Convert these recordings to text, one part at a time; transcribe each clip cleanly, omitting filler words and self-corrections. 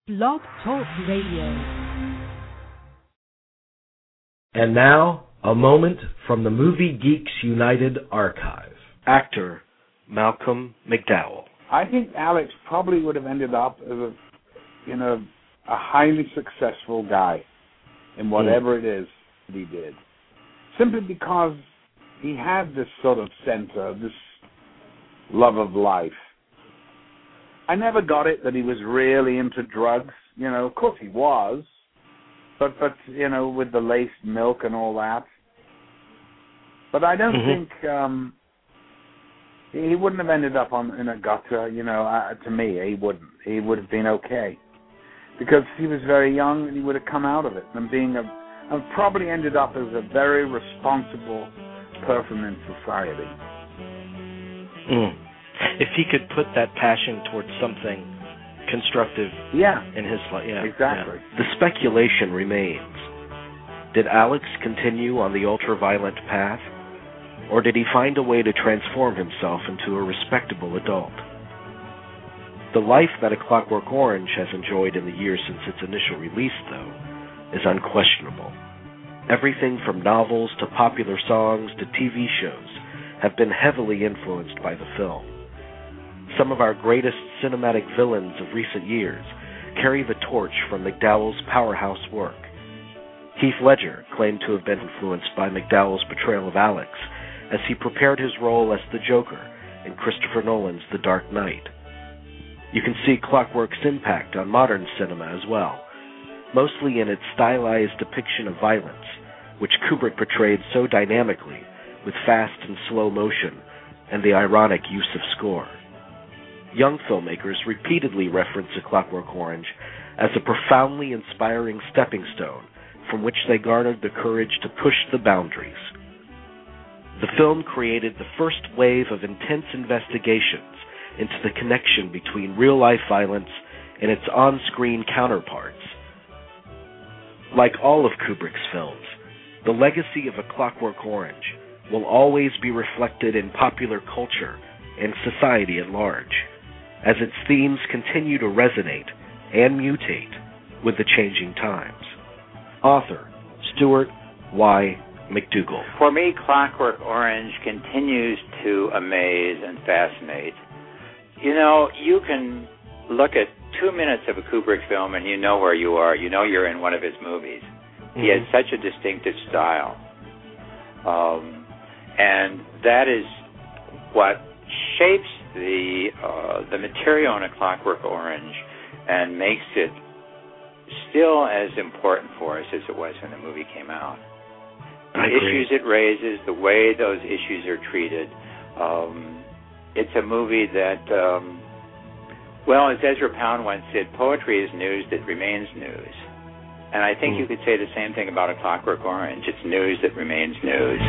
Blog Talk Radio. And now, a moment from the Movie Geeks United archive. Actor Malcolm McDowell. I think Alex probably would have ended up as a highly successful guy in whatever it is that he did. Simply because he had this sort of center, this love of life. I never got it that he was really into drugs. Of course he was, but with the laced milk and all that. But I don't think he wouldn't have ended up in a gutter. To me, he wouldn't. He would have been okay because he was very young and he would have come out of it and probably ended up as a very responsible person in society. If he could put that passion towards something constructive in his life. Yeah, exactly. Yeah. The speculation remains. Did Alex continue on the ultraviolet path, or did he find a way to transform himself into a respectable adult? The life that A Clockwork Orange has enjoyed in the years since its initial release, though, is unquestionable. Everything from novels to popular songs to TV shows have been heavily influenced by the film. Some of our greatest cinematic villains of recent years carry the torch from McDowell's powerhouse work. Heath Ledger claimed to have been influenced by McDowell's portrayal of Alex as he prepared his role as the Joker in Christopher Nolan's The Dark Knight. You can see Clockwork's impact on modern cinema as well, mostly in its stylized depiction of violence, which Kubrick portrayed so dynamically with fast and slow motion and the ironic use of score. Young filmmakers repeatedly reference A Clockwork Orange as a profoundly inspiring stepping stone from which they garnered the courage to push the boundaries. The film created the first wave of intense investigations into the connection between real-life violence and its on-screen counterparts. Like all of Kubrick's films, the legacy of A Clockwork Orange will always be reflected in popular culture and society at large, as its themes continue to resonate and mutate with the changing times. Author Stuart Y. McDougall. For me, Clockwork Orange continues to amaze and fascinate. You can look at 2 minutes of a Kubrick film and you know where you are. You know you're in one of his movies. Mm-hmm. He has such a distinctive style. And that is what shapes the material in A Clockwork Orange and makes it still as important for us as it was when the movie came out. The issues it raises, the way those issues are treated. It's a movie that, as Ezra Pound once said, poetry is news that remains news. And I think you could say the same thing about A Clockwork Orange. It's news that remains news.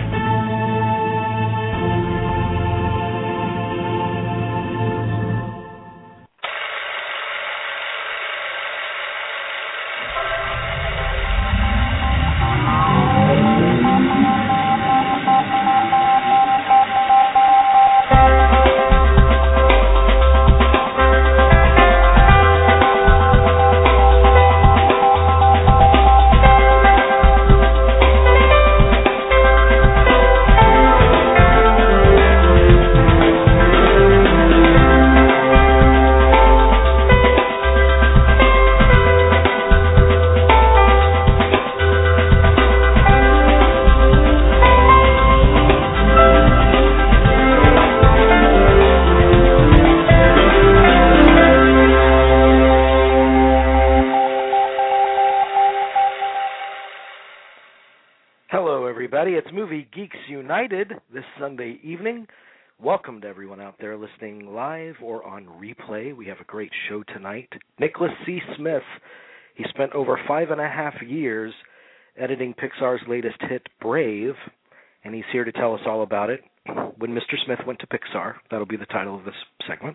It's Movie Geeks United this Sunday evening. Welcome to everyone out there listening live or on replay. We have a great show tonight. Nicholas C. Smith, he spent over 5.5 years editing Pixar's latest hit, Brave, and he's here to tell us all about it. When Mr. Smith Went to Pixar. That'll be the title of this segment.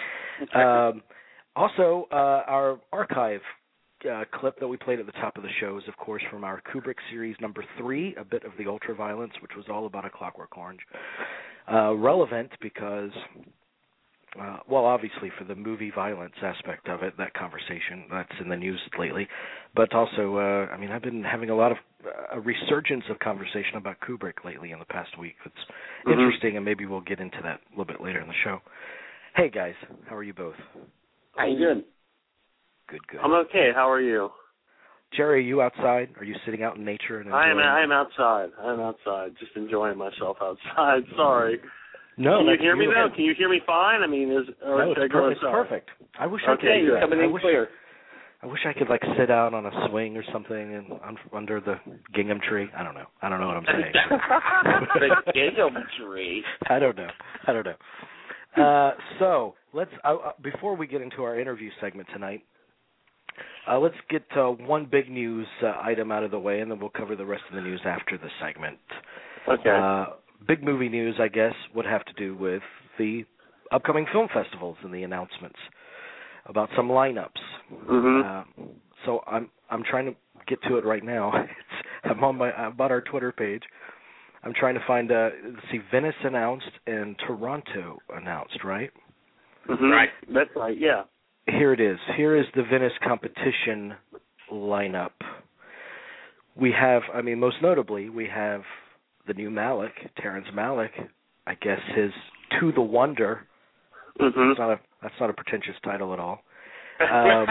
Also, our archive clip that we played at the top of the show is, of course, from our Kubrick series number 3, A Bit of the Ultraviolence, which was all about A Clockwork Orange. Relevant because well, obviously for the movie violence aspect of it, that conversation, that's in the news lately. But also, I mean, I've been having a lot of a resurgence of conversation about Kubrick lately in the past week. It's interesting, and maybe we'll get into that a little bit later in the show. Hey, guys, how are you both? How you doing? Good. I'm okay. How are you? Jerry, are you outside? Are you sitting out in nature? And I am outside. I'm outside, just enjoying myself outside. Sorry. No, can you hear beautiful. me now? Can you hear me fine? I mean, no, it's perfect. I wish I could. Okay, you're coming in clear. I wish I could like sit out on a swing or something and under the gingham tree. I don't know what I'm saying. The gingham tree. I don't know. So let's before we get into our interview segment tonight, let's get one big news item out of the way, and then we'll cover the rest of the news after the segment. Okay. Big movie news, I guess, would have to do with the upcoming film festivals and the announcements about some lineups. Mm-hmm. So I'm trying to get to it right now. I'm on our Twitter page. I'm trying to find Venice announced and Toronto announced, right? Mm-hmm. Right. That's right. Yeah. Here it is. Here is the Venice competition lineup. We have, I mean, most notably, we have the new Malick, Terrence Malick. I guess his To the Wonder. Mm-hmm. That's not a pretentious title at all. I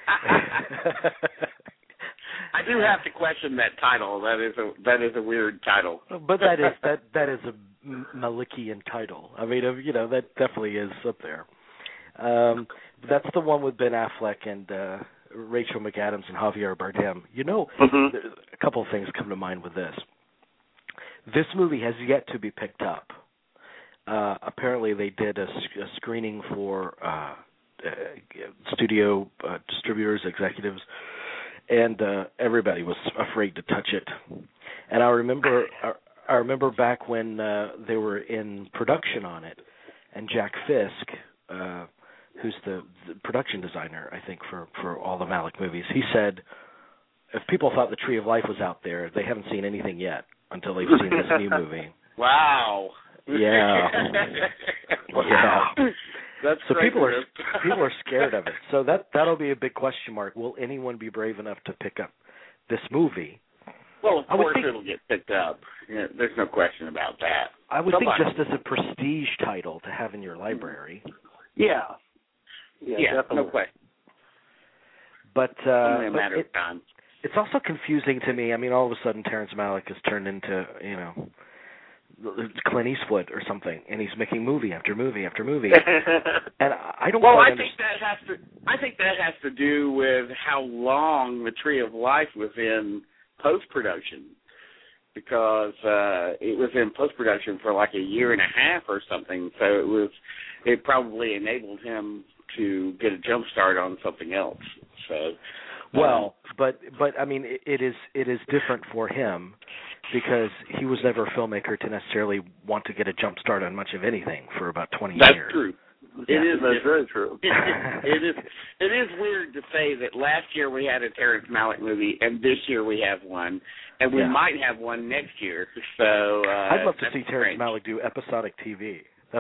do have to question that title. That is a weird title. But that is a Malickian title. I mean, that definitely is up there. That's the one with Ben Affleck and Rachel McAdams and Javier Bardem. A couple of things come to mind with this. This movie has yet to be picked up. Apparently, they did a screening for studio distributors, executives, and everybody was afraid to touch it. And I remember back when they were in production on it, and Jack Fisk, who's the production designer, I think, for all the Malick movies, he said, if people thought The Tree of Life was out there, they haven't seen anything yet until they've seen this new movie. Wow. Yeah. Wow. Yeah. That's so great. people are scared of it. So that'll be a big question mark. Will anyone be brave enough to pick up this movie? Well, of course it'll get picked up. Yeah, there's no question about that. I would think just as a prestige title to have in your library. Yeah, definitely. No question. But only a matter of time. It's also confusing to me. I mean, all of a sudden Terrence Malick has turned into, Clint Eastwood or something, and he's making movie after movie after movie. And I don't. Well, I think that has to do with how long The Tree of Life was in post-production, because it was in post-production for like a year and a half or something. So it probably enabled him to get a jump start on something else. So. Well, but I mean, it is different for him because he was never a filmmaker to necessarily want to get a jump start on much of anything for about 20 years. That's true. That's very true. It is weird to say that last year we had a Terrence Malick movie and this year we have one, and we might have one next year. So I'd love to see Terrence Malick do episodic TV. The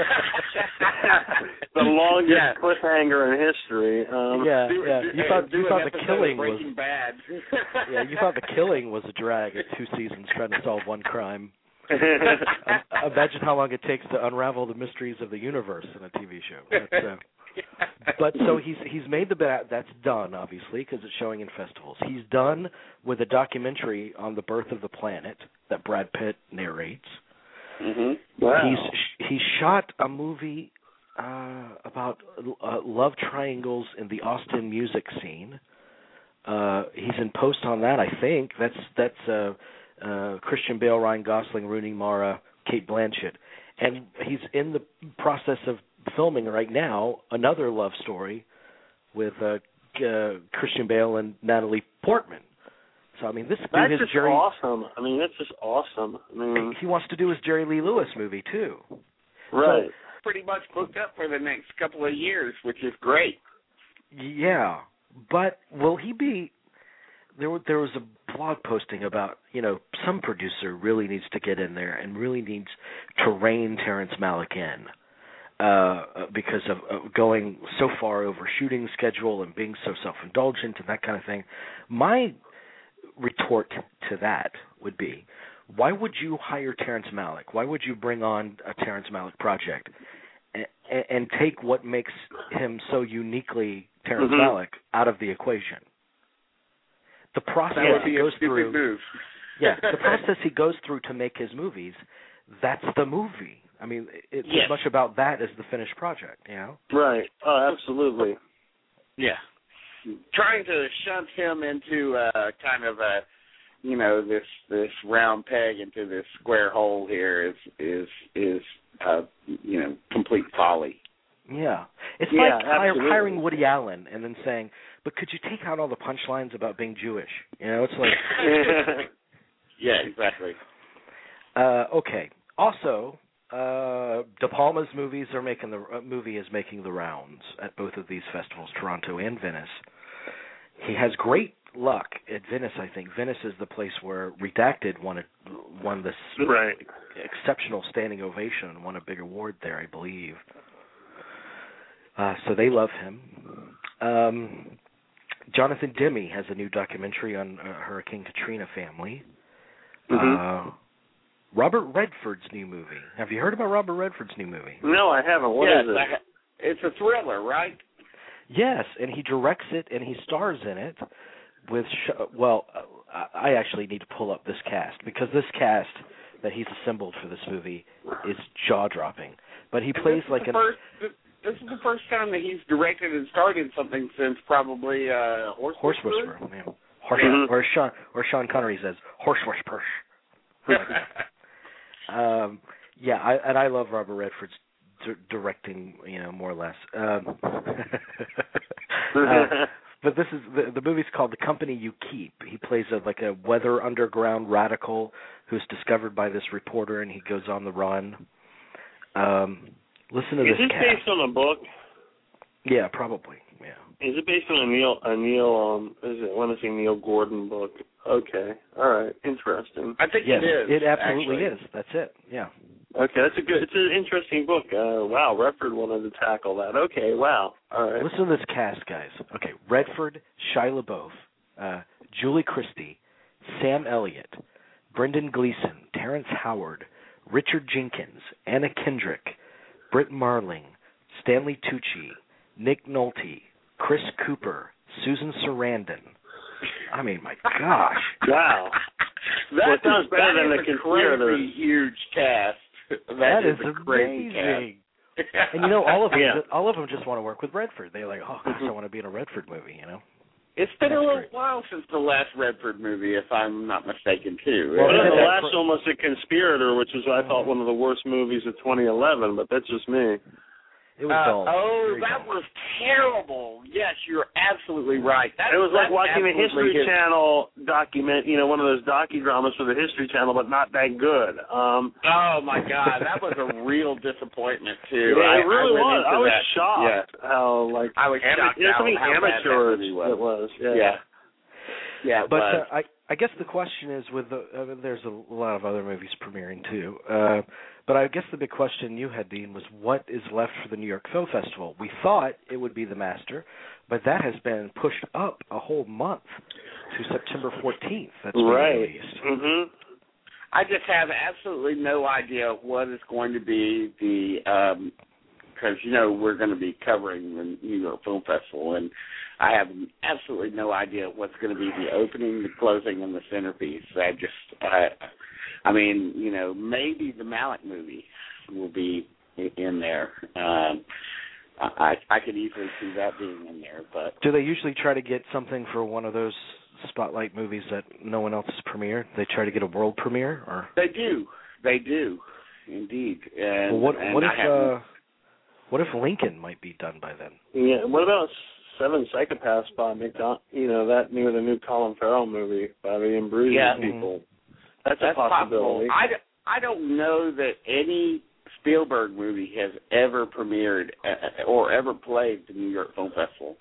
longest cliffhanger in history. You thought The Killing was Breaking Bad. You thought The Killing was a drag at 2 seasons trying to solve one crime. Imagine how long it takes to unravel the mysteries of the universe in a TV show. But so he's made that's done, obviously, because it's showing in festivals. He's done with a documentary on the birth of the planet that Brad Pitt narrates. Mm-hmm. Wow. He shot a movie about love triangles in the Austin music scene. He's in post on that, I think. That's Christian Bale, Ryan Gosling, Rooney Mara, Kate Blanchett. And he's in the process of filming right now another love story with Christian Bale and Natalie Portman. So, I mean, this dude is Jerry. Awesome. I mean, that's just awesome. I mean, he wants to do his Jerry Lee Lewis movie, too. Right. So, pretty much booked up for the next couple of years, which is great. Yeah. But will he be... There was a blog posting about, some producer really needs to get in there and really needs to rein Terrence Malick in. because of going so far over shooting schedule and being so self-indulgent and that kind of thing. My retort to that would be, why would you hire Terrence Malick? Why would you bring on a Terrence Malick project and take what makes him so uniquely Terrence Malick out of the equation? The process he goes through. Move. Yeah, the process he goes through to make his movies, that's the movie. I mean, it's as much about that as the finished project, you know? Right. Oh, absolutely. Yeah. Trying to shunt him into kind of a, this round peg into this square hole here is complete folly. Yeah. It's Yeah, like hiring Woody Allen and then saying, but could you take out all the punchlines about being Jewish? You know, it's like... Yeah, exactly. Okay. Also, De Palma's movie is making the rounds at both of these festivals, Toronto and Venice. He has great luck at Venice, I think. Venice is the place where Redacted won this exceptional standing ovation and won a big award there, I believe. So they love him. Jonathan Demme has a new documentary on Hurricane Katrina family. Robert Redford's new movie. Have you heard about Robert Redford's new movie? No, I haven't. What is it? It's a thriller, right? Yes, and he directs it and he stars in it with, I actually need to pull up this cast, because this cast that he's assembled for this movie is jaw-dropping. But he plays like This is the first time that he's directed and starred in something since probably Horse Whisperer. Yeah. Or Sean Connery says, Horse Whisperer. I love Robert Redford's directing, more or less. But this is the movie's called The Company You Keep. He plays a weather underground radical who's discovered by this reporter, and he goes on the run. Listen to this. Is this based on a book? Yeah, probably. Yeah. Is it based on a Neil Gordon book? Okay. All right. Interesting. I think it is. It absolutely is. That's it. Yeah. Okay, it's an interesting book. Wow, Redford wanted to tackle that. Okay, wow. All right. Listen to this cast, guys. Okay, Redford, Shia LaBeouf, Julie Christie, Sam Elliott, Brendan Gleeson, Terrence Howard, Richard Jenkins, Anna Kendrick, Britt Marling, Stanley Tucci, Nick Nolte, Chris Cooper, Susan Sarandon. I mean, my gosh. Wow. That sounds better than the Conspirators. Crazy huge cast. That is amazing. And all of them just want to work with Redford. They're like, oh, gosh, I want to be in a Redford movie, It's been a little while since the last Redford movie, if I'm not mistaken, too. Well, the last one was The Conspirator, which was, I thought, one of the worst movies of 2011, but that's just me. It was dull. That was terrible. Yes, you're absolutely right. It was like watching a History Channel document, one of those docudramas for the History Channel, but not that good. Oh, my God. That was a real disappointment, too. Yeah, it really was. I was shocked how, I was shocked how amateur it was. Yeah. Yeah, but I guess the question is, there's a lot of other movies premiering, too. But I guess the big question you had, Dean, was what is left for the New York Film Festival? We thought it would be The Master, but that has been pushed up a whole month to September 14th. That's being released. Mm-hmm. I just have absolutely no idea what is going to be because, we're going to be covering the New York Film Festival, and I have absolutely no idea what's going to be the opening, the closing, and the centerpiece. Maybe the Malick movie will be in there. I could easily see that being in there. But do they usually try to get something for one of those spotlight movies that no one else has premiered? They try to get a world premiere, or they do, indeed. And, what if Lincoln might be done by then? Yeah. What about Seven Psychopaths by the new Colin Farrell movie by the Imbruzi people? That's a possibility. Possible. I don't know that any Spielberg movie has ever premiered or ever played the New York Film Festival.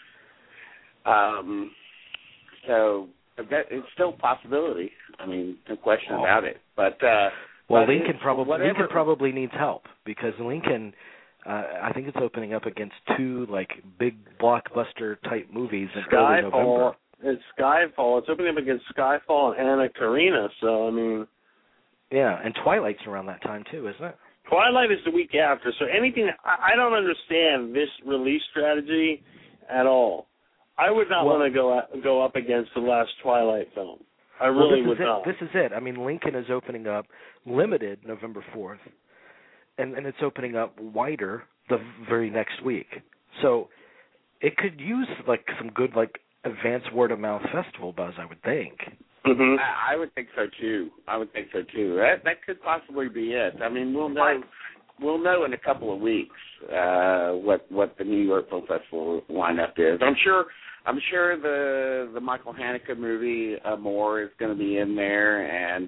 So it's still a possibility. I mean, no question about it. But Lincoln probably needs help because Lincoln I think it's opening up against two like big blockbuster type movies in early November. It's Skyfall. It's opening up against Skyfall and Anna Karina. So I mean, yeah, and Twilight's around that time too, isn't it? Twilight is the week after. So anything, I don't understand this release strategy at all. I would not want to go up against the last Twilight film. I really would not. This is it. I mean, Lincoln is opening up limited November 4th, and it's opening up wider the very next week. So it could use like some good like advanced word of mouth festival buzz, I would think. Mm-hmm. I would think so too. That could possibly be it. I mean, we'll know in a couple of weeks what the New York Film Festival lineup is. I'm sure the Michael Haneke movie More is going to be in there, and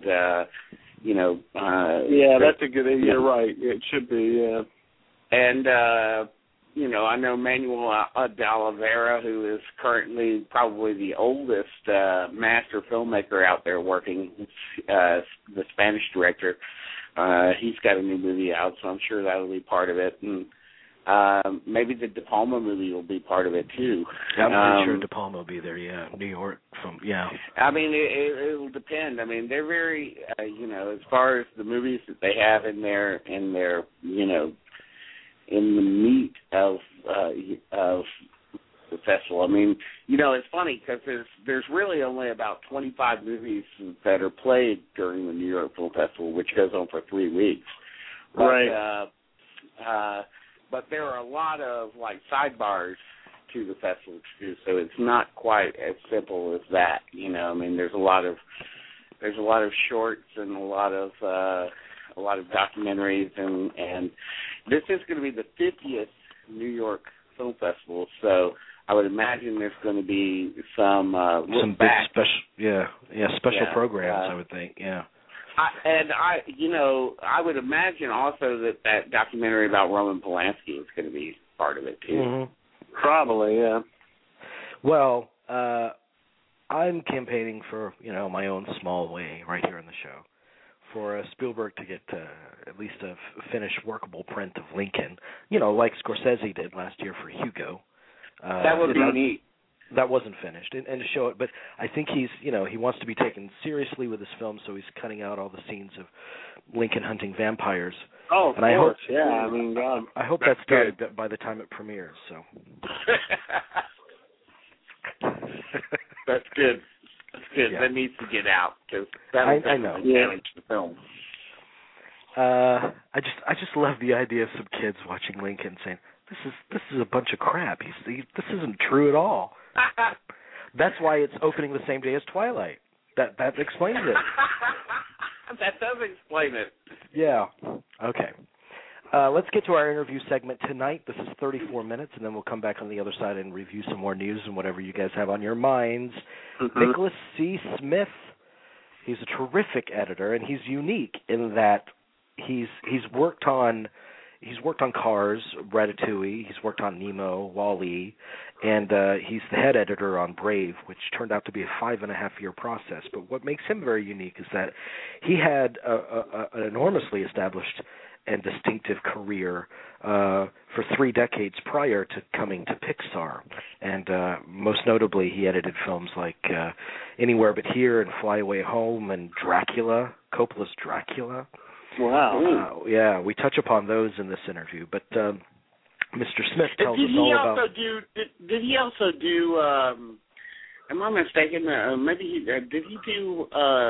that's a good. You're right. It should be. Yeah. And I know Manuel de Oliveira, who is currently probably the oldest master filmmaker out there working, the Spanish director. He's got a new movie out, so I'm sure that'll be part of it. And maybe the De Palma movie will be part of it, too. I'm pretty sure De Palma will be there, yeah. New York film, yeah. I mean, it'll depend. I mean, they're very, as far as the movies that they have in their in the meat of the festival. I mean, it's funny because there's really only about 25 movies that are played during the New York Film Festival, which goes on for 3 weeks. Right. But there are a lot of like sidebars to the festival too, so it's not quite as simple as that. I mean, there's a lot of shorts and a lot of documentaries, and this is going to be the 50th New York Film Festival, so I would imagine there's going to be some big special programs. I would think, yeah. I would imagine also that documentary about Roman Polanski is going to be part of it too. Mm-hmm. Probably, yeah. Well, I'm campaigning for my own small way right here on the show for Spielberg to get at least a finished workable print of Lincoln, like Scorsese did last year for Hugo. That would be neat. That wasn't finished, and to show it. But I think he wants to be taken seriously with his film, so he's cutting out all the scenes of Lincoln hunting vampires. Oh, of course, yeah. I mean, God. I hope that's done by the time it premieres. So. That's good. Yeah. That needs to get out because that'll damage the film. I just love the idea of some kids watching Lincoln saying, "This is a bunch of crap. This isn't true at all." That's why it's opening the same day as Twilight. That explains it. That does explain it. Yeah. Okay. Let's get to our interview segment tonight. This is 34 minutes, and then we'll come back on the other side and review some more news and whatever you guys have on your minds. Mm-hmm. Nicholas C. Smith, he's a terrific editor, and he's unique in that he's worked on Cars, Ratatouille, he's worked on Nemo, WALL-E, and he's the head editor on Brave, which turned out to be a 5.5-year process. But what makes him very unique is that he had an enormously established and distinctive career for 3 decades prior to coming to Pixar. And most notably, he edited films like Anywhere But Here and Fly Away Home and Dracula, Coppola's Dracula. Wow. Yeah, we touch upon those in this interview. But Mr. Smith tells us all about... Did he also do... am I mistaken? Maybe did he do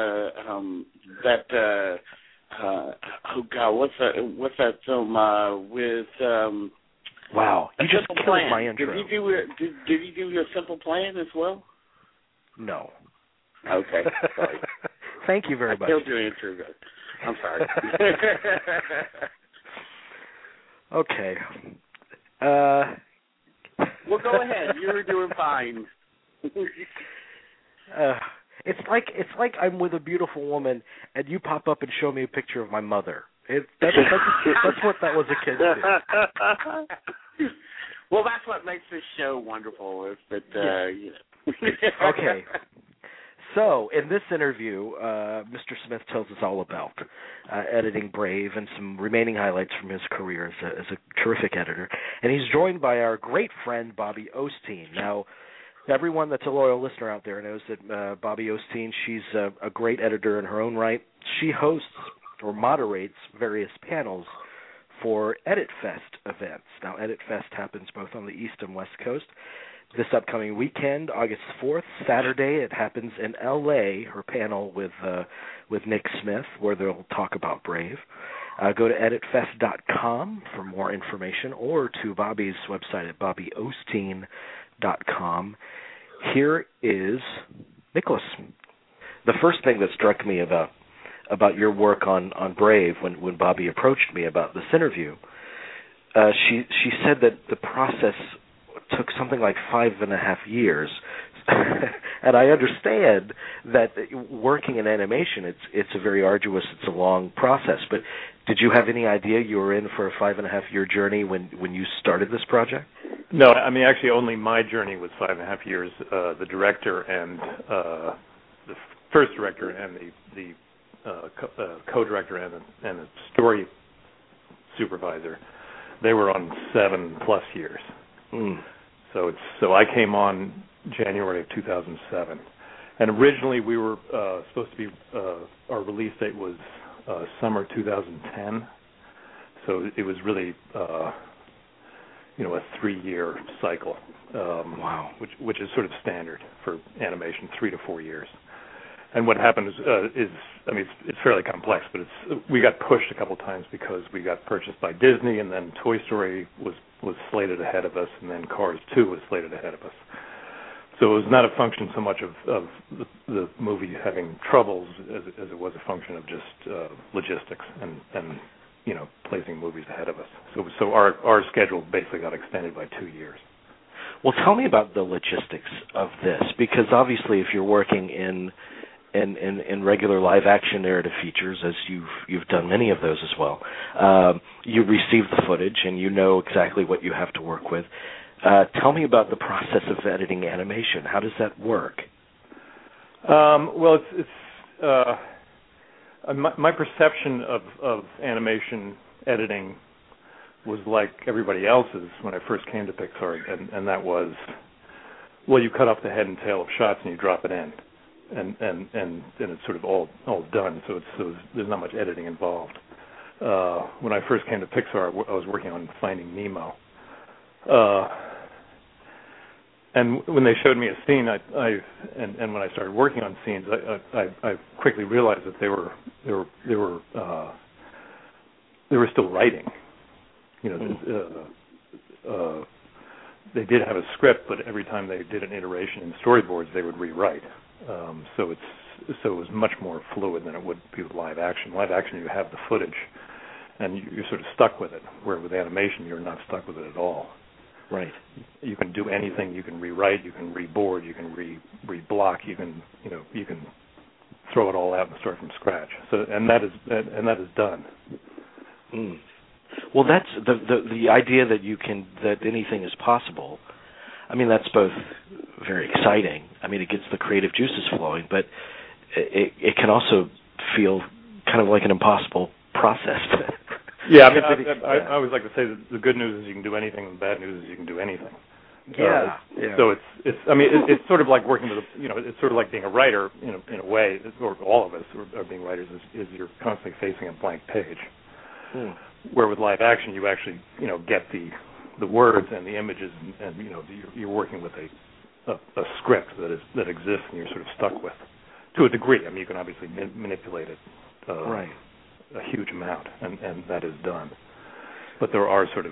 that... oh God, what's that film with? Wow, you just killed my intro. Did he do A Simple Plan as well? No. Okay, sorry. Thank you very much. I killed your intro. I'm sorry. Okay. Well, go ahead. You were doing fine. It's like I'm with a beautiful woman, and you pop up and show me a picture of my mother. That's what that was a kid to. Well, that's what makes this show wonderful. Is that Okay. So, in this interview, Mr. Smith tells us all about editing Brave and some remaining highlights from his career as a terrific editor. And he's joined by our great friend, Bobbie Osteen. Now, everyone that's a loyal listener out there knows that Bobbie Osteen, she's a great editor in her own right. She hosts or moderates various panels for Edit Fest events. Now, Edit Fest happens both on the East and West Coast. This upcoming weekend, August 4th, Saturday, it happens in L.A., her panel with Nick Smith, where they'll talk about Brave. Go to editfest.com for more information, or to Bobbie's website at bobbieosteen.com. Here is Nicholas. The first thing that struck me about your work on Brave when Bobbie approached me about this interview, she said that the process took something like 5.5 years. And I understand that working in animation, it's a very arduous, it's a long process. But did you have any idea you were in for a 5.5-year journey when you started this project? No, I mean, actually only my journey was 5.5 years. The director and the first director and the co-director and the story supervisor, they were on 7+ years. So I came on January of 2007, and originally we were supposed to be our release date was summer 2010. So it was really a 3-year cycle. Wow, which is sort of standard for animation, 3 to 4 years. And what happened is I mean, it's fairly complex, but we got pushed a couple times because we got purchased by Disney, and then Toy Story was slated ahead of us, and then Cars 2 was slated ahead of us. So it was not a function so much of the movie having troubles as it was a function of just logistics and placing movies ahead of us. So our schedule basically got extended by 2 years. Well, tell me about the logistics of this, because obviously if you're working in regular live-action narrative features, as you've done many of those as well, you receive the footage and you know exactly what you have to work with. Tell me about the process of editing animation. How does that work? Well, it's my perception of animation editing was like everybody else's when I first came to Pixar, and that was, well, you cut off the head and tail of shots and you drop it in. And it's sort of all done, so there's not much editing involved. When I first came to Pixar, I was working on Finding Nemo, and when they showed me a scene, and when I started working on scenes, I quickly realized that they were still writing. They did have a script, but every time they did an iteration in storyboards, they would rewrite. So it was much more fluid than it would be with live action. Live action, you have the footage, and you're sort of stuck with it. Where with animation, you're not stuck with it at all. Right. You can do anything. You can rewrite. You can reboard. You can reblock. You can throw it all out and start from scratch. So and that is done. Well, that's the idea that anything is possible. I mean, that's both very exciting. I mean, it gets the creative juices flowing, but it can also feel kind of like an impossible process. Yeah, I mean, I always like to say that the good news is you can do anything, and the bad news is you can do anything. Yeah. So it's sort of like working with it's sort of like being a writer in a way, or all of us are being writers is you're constantly facing a blank page. Where with live action, you actually get the words and the images, and you're working with a script that exists, and you're sort of stuck with to a degree. I mean, you can obviously manipulate it right a huge amount, and that is done. But there are sort of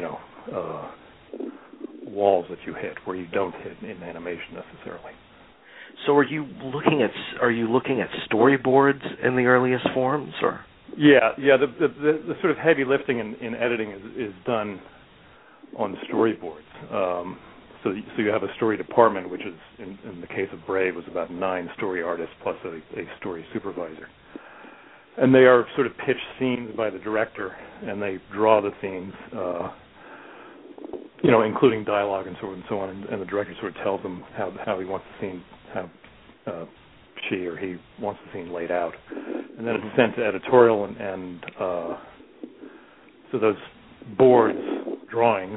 walls that you hit where you don't hit in animation necessarily. So are you looking at storyboards in the earliest forms, or? Yeah. The sort of heavy lifting in editing is done on storyboards. So you have a story department, which is in the case of Brave was about 9 story artists plus a story supervisor, and they are sort of pitched scenes by the director, and they draw the scenes, including dialogue and so on, and the director sort of tells them how he wants the scene she or he wants the scene laid out. And then it's sent to editorial, and so those boards, drawings,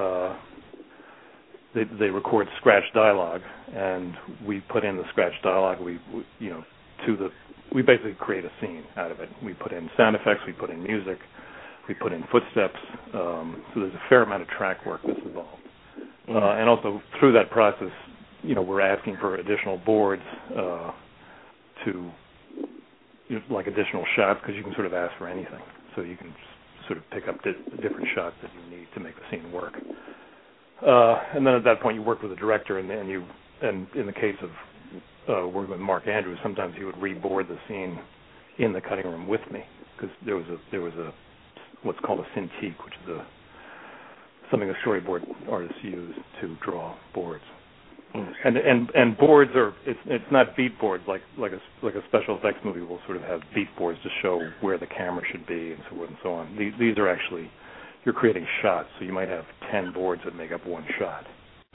they record scratch dialogue, and we put in the scratch dialogue. We basically create a scene out of it. We put in sound effects, we put in music, we put in footsteps. So there's a fair amount of track work that's involved. And also through that process, we're asking for additional boards to, like additional shots, because you can sort of ask for anything. So you can sort of pick up different shots that you need to make the scene work. And then at that point, you work with the director, and in the case of working with Mark Andrews, sometimes he would reboard the scene in the cutting room with me, because there was a what's called a cintiq, which is something the storyboard artists use to draw boards. And boards are it's not beat boards like a special effects movie will sort of have beat boards to show where the camera should be and so forth and so on. These are actually, you're creating shots, so you might have 10 boards that make up one shot.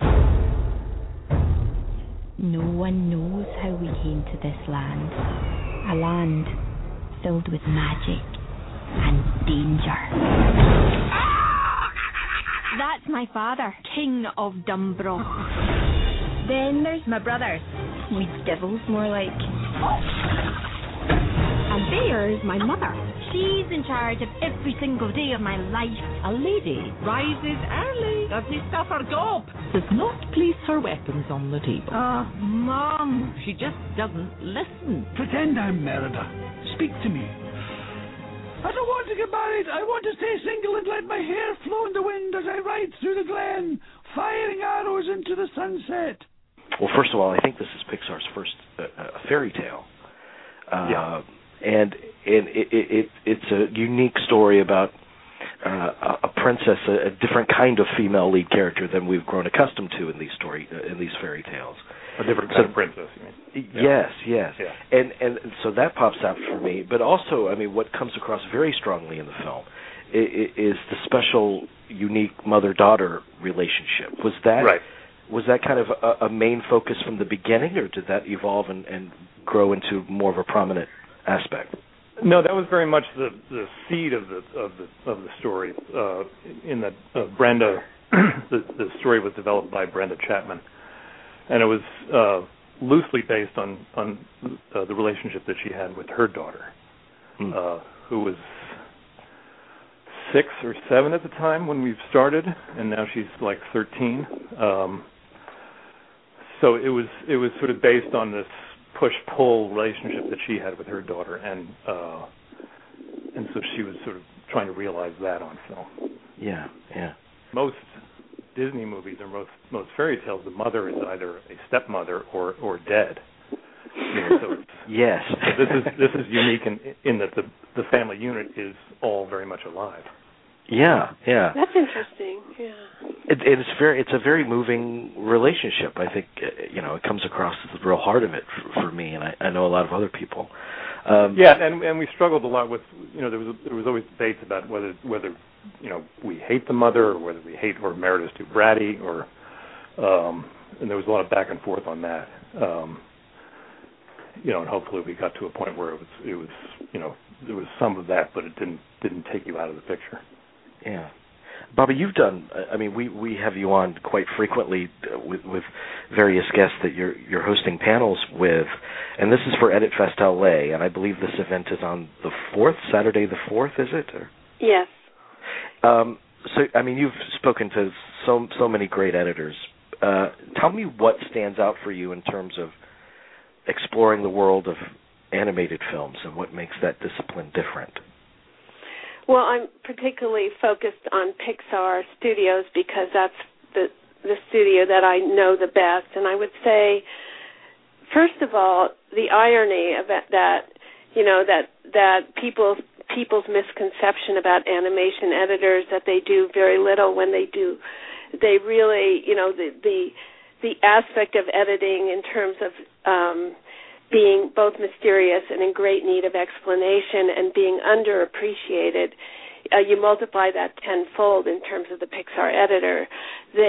No one knows how we came to this land. A land filled with magic and danger. That's my father, King of Dumbroch. Then there's my brothers. We devils, more like. And there's my mother. She's in charge of every single day of my life. A lady rises early, doesn't stuff her gob, does not place her weapons on the table. Oh, Mom. She just doesn't listen. Pretend I'm Merida. Speak to me. I don't want to get married. I want to stay single and let my hair flow in the wind as I ride through the glen, firing arrows into the sunset. Well, first of all, I think this is Pixar's first fairy tale. And it's a unique story about a princess, a different kind of female lead character than we've grown accustomed to in these fairy tales. A different kind of princess, you mean? Yes. Yeah. And so that pops out for me. But also, I mean, what comes across very strongly in the film is the special, unique mother-daughter relationship. Was that right? Was that kind of a main focus from the beginning, or did that evolve and grow into more of a prominent aspect? No, that was very much the seed of the story. In that Brenda, the story was developed by Brenda Chapman, and it was loosely based on the relationship that she had with her daughter, who was 6 or 7 at the time when we started, and now she's like 13. So it was sort of based on this push-pull relationship that she had with her daughter, and so she was sort of trying to realize that on film. Yeah. Most Disney movies or most fairy tales, the mother is either a stepmother or dead. So it's, yes. So this is unique in that the family unit is all very much alive. Yeah. That's interesting. Yeah. It's a very moving relationship. I think it comes across as the real heart of it for me, and I know a lot of other people. And we struggled a lot with there was always debates about whether we hate the mother or whether we hate or Merida's too bratty or and there was a lot of back and forth on that. And hopefully we got to a point where it was there was some of that, but it didn't take you out of the picture. Yeah. Bobby, you've done, I mean, we have you on quite frequently with various guests that you're hosting panels with, and this is for Edit Fest LA, and I believe this event is on the 4th, Saturday the 4th, is it? Or? Yes. So, I mean, you've spoken to so many great editors. Tell me what stands out for you in terms of exploring the world of animated films and what makes that discipline different. Well, I'm particularly focused on Pixar Studios because that's the studio that I know the best. And I would say, first of all, the irony of that people's misconception about animation editors, that they do very little when they do. They really, the aspect of editing in terms of being both mysterious and in great need of explanation and being underappreciated, you multiply that tenfold in terms of the Pixar editor.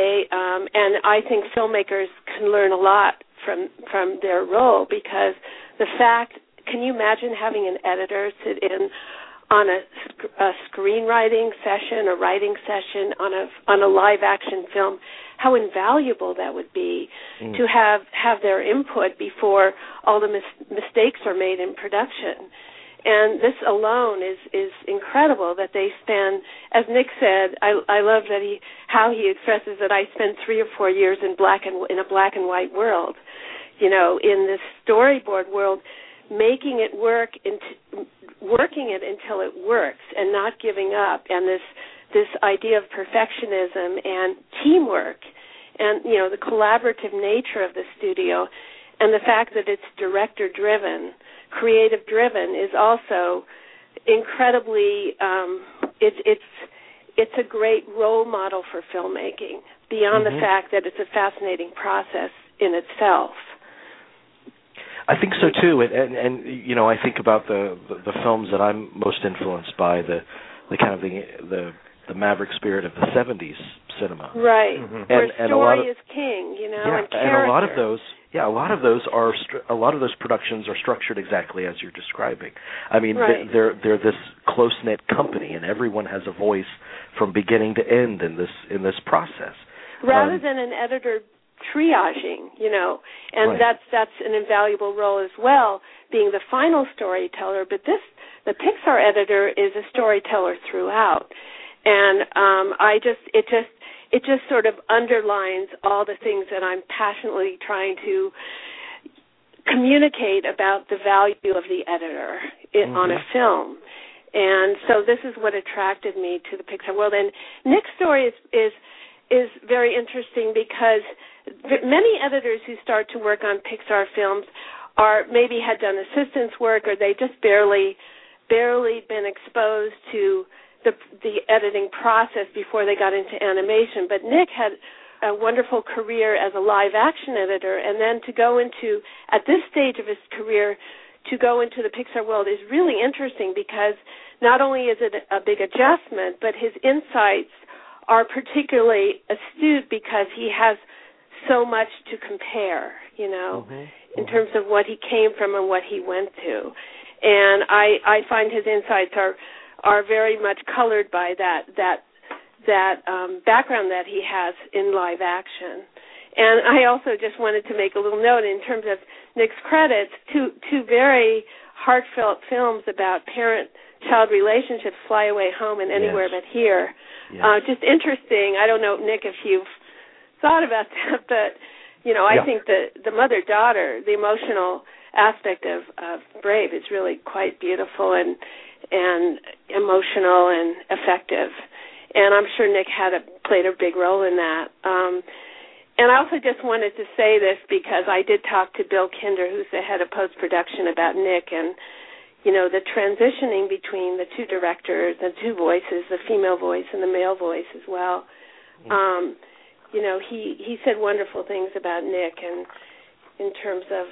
And I think filmmakers can learn a lot from their role because the fact, can you imagine having an editor sit in on a screenwriting session, a writing session on a live action film? How invaluable that would be to have their input before all the mistakes are made in production. And this alone is incredible that they spend, as Nick said, I love that how he expresses that I spent 3 or 4 years in a black and white world, in this storyboard world, making it work, working it until it works and not giving up, and this idea of perfectionism and teamwork and, the collaborative nature of the studio, and the fact that it's director-driven, creative-driven is also incredibly, it's a great role model for filmmaking, beyond the fact that it's a fascinating process in itself. I think so too, and I think about the films that I'm most influenced by, the kind of the maverick spirit of the 70s cinema. Right. Where and story is king, and character. And a lot of those productions are structured exactly as you're describing. I mean, they're this close-knit company, and everyone has a voice from beginning to end in this process. Rather than an editor triaging, and that's an invaluable role as well, being the final storyteller. But the Pixar editor is a storyteller throughout, and it just sort of underlines all the things that I'm passionately trying to communicate about the value of the editor on a film. And so this is what attracted me to the Pixar world. And Nick's story is very interesting because many editors who start to work on Pixar films maybe had done assistance work, or they just barely been exposed to the editing process before they got into animation. But Nick had a wonderful career as a live action editor, and then to go into, at this stage of his career, to go into the Pixar world is really interesting because not only is it a big adjustment, but his insights are particularly astute because he has so much to compare, in terms of what he came from and what he went to. And I find his insights are very much colored by that background that he has in live action. And I also just wanted to make a little note in terms of Nick's credits, two very heartfelt films about parent-child relationships, Fly Away Home and Anywhere But Here. Yes. Just interesting. I don't know, Nick, if you've thought about that, but, I think the mother-daughter, the emotional aspect of Brave is really quite beautiful and emotional and effective. And I'm sure Nick played a big role in that. And I also just wanted to say this because I did talk to Bill Kinder, who's the head of post-production, about Nick and, the transitioning between the two directors, the two voices, the female voice and the male voice as well. He said wonderful things about Nick and in terms of,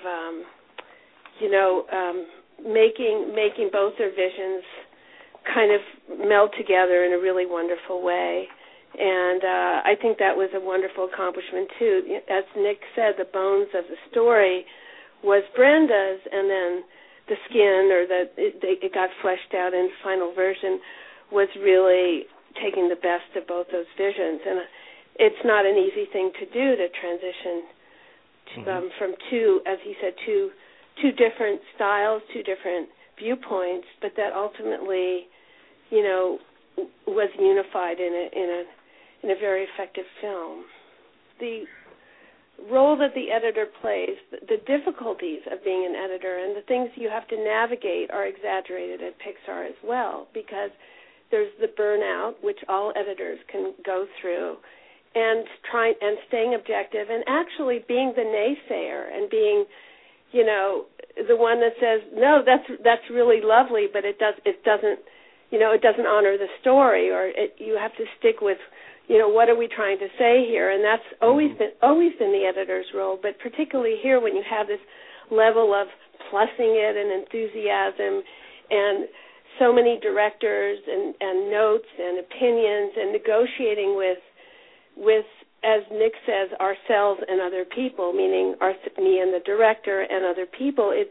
making both their visions kind of meld together in a really wonderful way. And I think that was a wonderful accomplishment, too. As Nick said, the bones of the story was Brenda's, and then the skin, or it got fleshed out in the final version, was really taking the best of both those visions. And it's not an easy thing to do, to transition from two, as he said, two different styles, two different viewpoints, but that ultimately, was unified in a very effective film. The role that the editor plays, the difficulties of being an editor and the things you have to navigate are exaggerated at Pixar as well, because there's the burnout, which all editors can go through, and staying objective and actually being the naysayer and being, the one that says, no, that's really lovely, but it doesn't honor the story, or you have to stick with, what are we trying to say here? And that's always been the editor's role, but particularly here when you have this level of plussing it and enthusiasm and so many directors and notes and opinions and negotiating with, as Nick says, ourselves and other people, meaning me and the director and other people. It's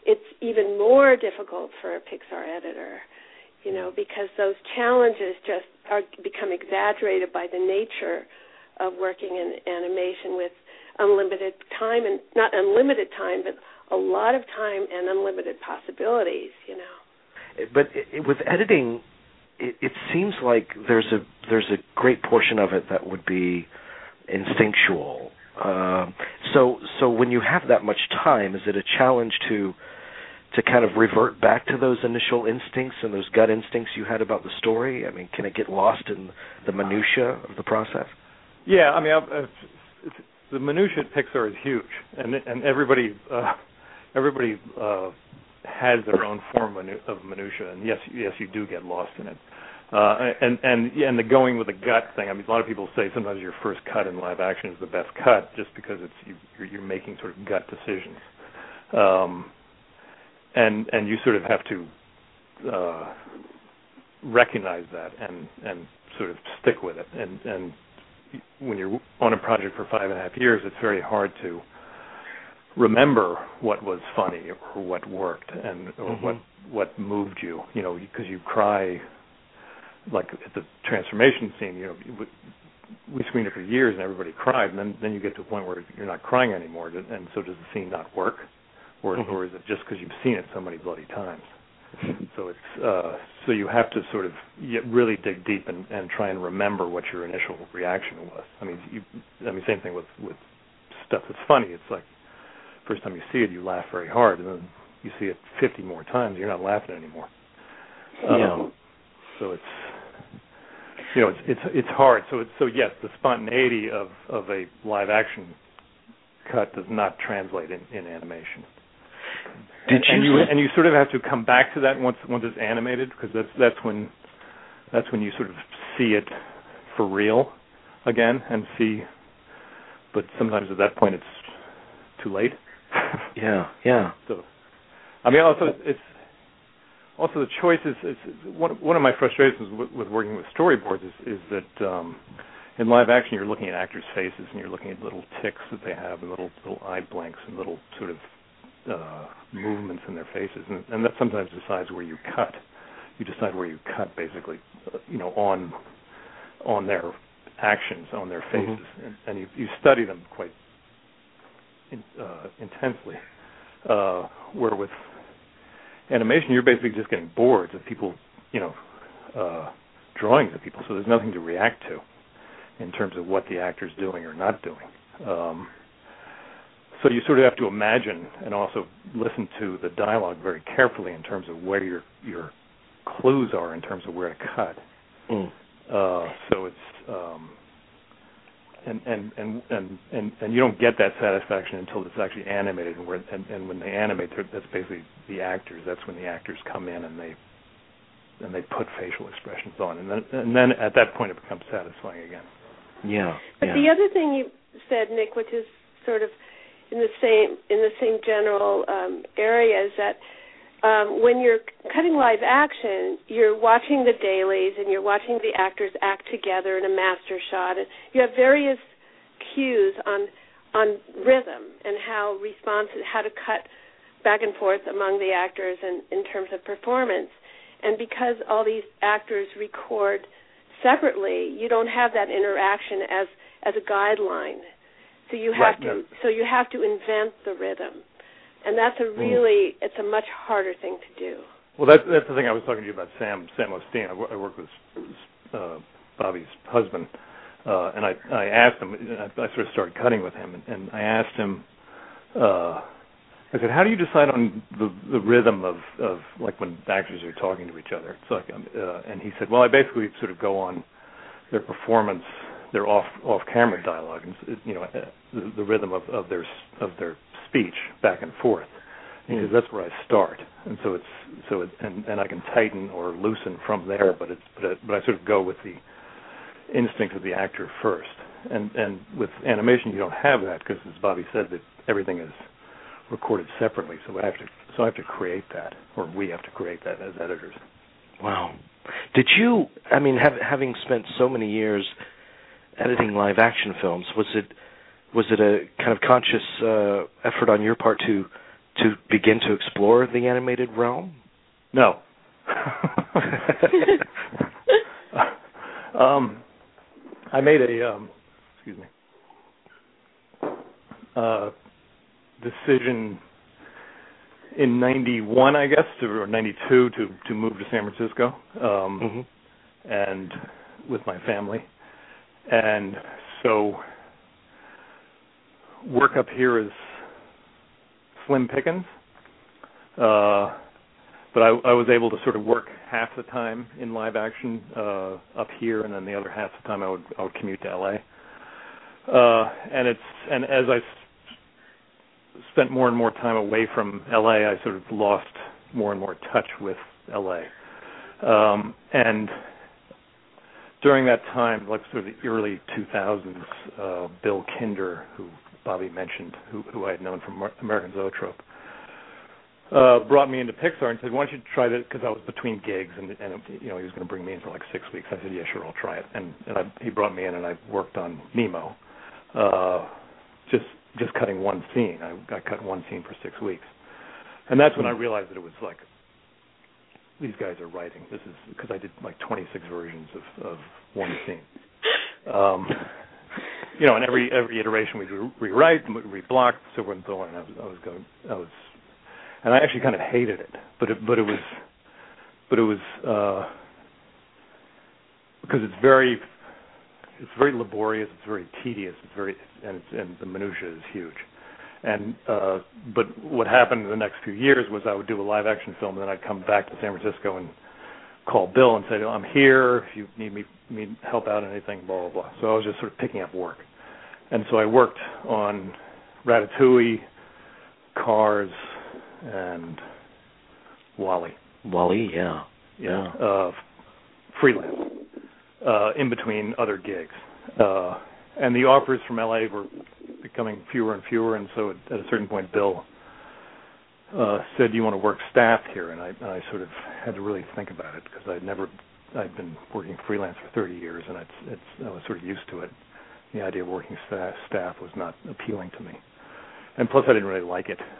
it's even more difficult for a Pixar editor, because those challenges just become exaggerated by the nature of working in animation with unlimited time, and not unlimited time, but a lot of time and unlimited possibilities, But with editing, it seems like there's a great portion of it that would be instinctual. So when you have that much time, is it a challenge to kind of revert back to those initial instincts and those gut instincts you had about the story? I mean, can it get lost in the minutia of the process? Yeah, I mean, the minutia at Pixar is huge, and everybody has their own form of minutia, and yes, you do get lost in it. And the going with the gut thing. I mean, a lot of people say sometimes your first cut in live action is the best cut, just because you're making sort of gut decisions, and you sort of have to recognize that and sort of stick with it. And when you're on a project for 5.5 years, it's very hard to remember what was funny or what worked or what moved you, because you cry. Like at the transformation scene, we screened it for years and everybody cried, and then you get to a point where you're not crying anymore, and so does the scene not work, or is it just because you've seen it so many bloody times? So it's so you have to sort of really dig deep and try and remember what your initial reaction was. I mean, same thing with stuff that's funny. It's like first time you see it, you laugh very hard, and then you see it 50 more times, you're not laughing anymore. So it's it's hard. So yes, the spontaneity of a live action cut does not translate in animation. And you sort of have to come back to that once it's animated, because that's when you sort of see it for real again and see. But sometimes at that point it's too late. Yeah. So, I mean, also the choices. One of my frustrations with working with storyboards is that in live action you're looking at actors' faces and you're looking at little ticks that they have and little eye blinks and little sort of movements in their faces, and that sometimes decides where you cut. You decide where you cut, basically, on their actions, on their faces, and you study them quite intensely. Where with animation, you're basically just getting boards of people, drawings of people, so there's nothing to react to in terms of what the actor's doing or not doing. So you sort of have to imagine and also listen to the dialogue very carefully in terms of where your clues are in terms of where to cut. So it's and you don't get that satisfaction until it's actually animated, and when they animate, that's basically the actors. That's when the actors come in and they put facial expressions on, and then at that point it becomes satisfying again. Yeah. But the other thing you said, Nick, which is sort of in the same general area, is that when you're cutting live action, you're watching the dailies and you're watching the actors act together in a master shot, and you have various cues on rhythm and how to cut back and forth among the actors and in terms of performance. And because all these actors record separately, you don't have that interaction as a guideline. So you have to invent the rhythm. And that's it's a much harder thing to do. Well, that's the thing I was talking to you about, Sam Osteen. I work with Bobby's husband, and I asked him. I sort of started cutting with him, and I asked him. I said, "How do you decide on the rhythm of like when actors are talking to each other?" It's like, and he said, "Well, I basically sort of go on their performance, their off-camera dialogue, and the rhythm of their speech back and forth, because that's where I start, and and I can tighten or loosen from there, but I sort of go with the instinct of the actor first, and with animation you don't have that, because as Bobby said, that everything is recorded separately, so I have to create that, or we have to create that as editors." Wow. Did you? I mean, having spent so many years editing live action films, was it a kind of conscious effort on your part to to begin to explore the animated realm? No. I made a decision in 91, I guess, or 92 to move to San Francisco, and with my family. And so work up here is slim pickings. But I was able to sort of work half the time in live action up here, and then the other half the time I would commute to LA. And as I spent more and more time away from LA, I sort of lost more and more touch with LA. And during that time, like sort of the early 2000s, Bill Kinder, who Bobby mentioned, who I had known from American Zoetrope, brought me into Pixar and said, "Why don't you try this?" Because I was between gigs, and he was going to bring me in for like 6 weeks. I said, "Yeah, sure, I'll try it." And he brought me in, and I worked on Nemo, just cutting one scene. I cut one scene for 6 weeks, and that's when I realized that it was like, these guys are writing. This is because I did like 26 versions of one scene. And every iteration we'd rewrite, reblock, so forth and so on. And and I actually kind of hated it, but it was because it's very laborious, it's very tedious, and the minutia is huge. And but what happened in the next few years was I would do a live action film, and then I'd come back to San Francisco and call Bill and say, "I'm here. If you need me help out on anything, blah blah blah." So I was just sort of picking up work, and so I worked on Ratatouille, Cars, and WALL-E. WALL-E, yeah. Freelance, in between other gigs. And the offers from LA were becoming fewer and fewer, and so at a certain point, Bill said, "Do you want to work staff here?" And I sort of had to really think about it, because I'd been working freelance for 30 years, and I was sort of used to it. The idea of working staff was not appealing to me, and plus I didn't really like it.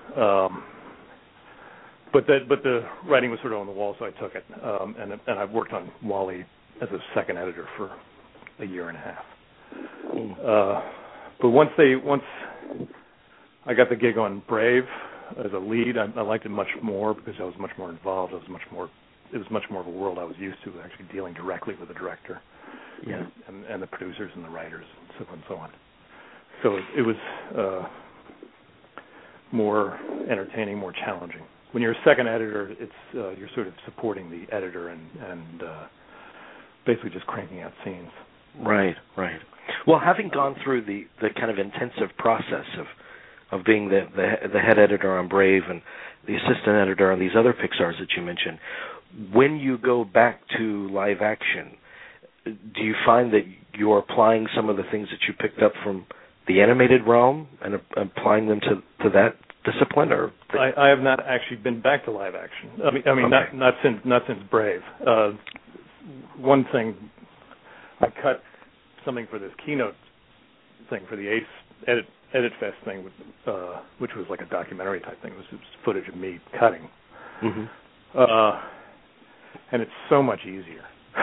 But the writing was sort of on the wall, so I took it, and I've worked on WALL-E as a second editor for a year and a half. But once I got the gig on Brave as a lead, I liked it much more because I was much more involved. It was much more of a world I was used to, actually dealing directly with the director, and the producers and the writers, and so on and so on. So it was more entertaining, more challenging. When you're a second editor, it's you're sort of supporting the editor and basically just cranking out scenes. Right. Well, having gone through the kind of intensive process of being the head editor on Brave and the assistant editor on these other Pixars that you mentioned, when you go back to live action, do you find that you're applying some of the things that you picked up from the animated realm and applying them to that discipline? Or I have not actually been back to live action. I mean, okay. not since Brave. One thing, I cut something for this keynote thing for the Ace Edit Fest thing, which was like a documentary type thing. It was footage of me cutting, and it's so much easier.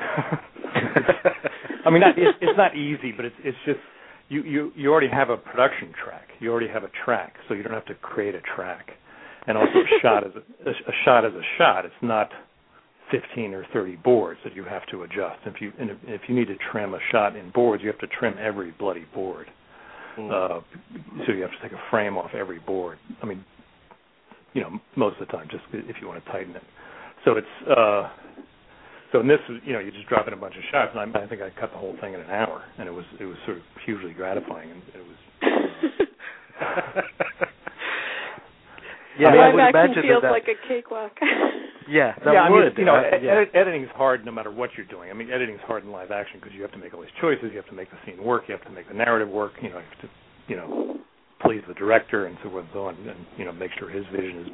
I mean, it's not easy, but it's just you already have a production track. You already have a track, so you don't have to create a track. And also, a shot is a shot. It's not 15 or 30 boards that you have to adjust. If you need to trim a shot in boards, you have to trim every bloody board. So you have to take a frame off every board. I mean, most of the time, just if you want to tighten it. So it's so in this, you just drop in a bunch of shots, and I think I cut the whole thing in an hour, and it was sort of hugely gratifying, and it was. Yeah, live I would action imagine feels that like a cakewalk. Yeah, editing is hard no matter what you're doing. I mean, editing is hard in live action because you have to make all these choices. You have to make the scene work. You have to make the narrative work. You have to, please the director and so forth and so on, and make sure his vision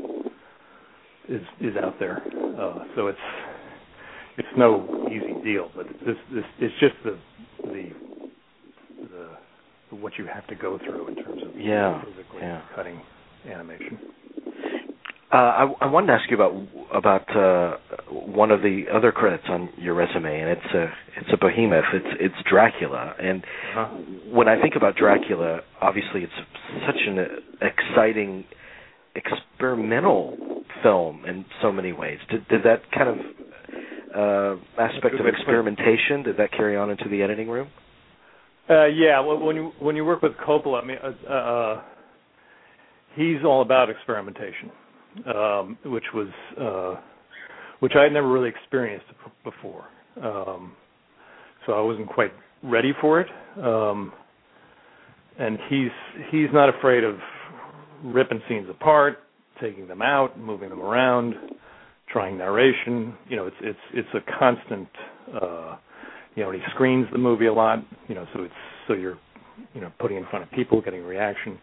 is out there. So it's no easy deal, but it's just the what you have to go through in terms of physically cutting animation. I wanted to ask you about one of the other credits on your resume, and it's a behemoth. It's Dracula, and when I think about Dracula, obviously it's such an exciting experimental film in so many ways. Did that kind of aspect of experimentation, did that carry on into the editing room? Yeah. Well, when you work with Coppola, I mean, he's all about experimentation. Which I had never really experienced before, so I wasn't quite ready for it. And he's not afraid of ripping scenes apart, taking them out, moving them around, trying narration. You know, it's a constant. You know, and he screens the movie a lot. You know, so you're putting it in front of people, getting a reaction.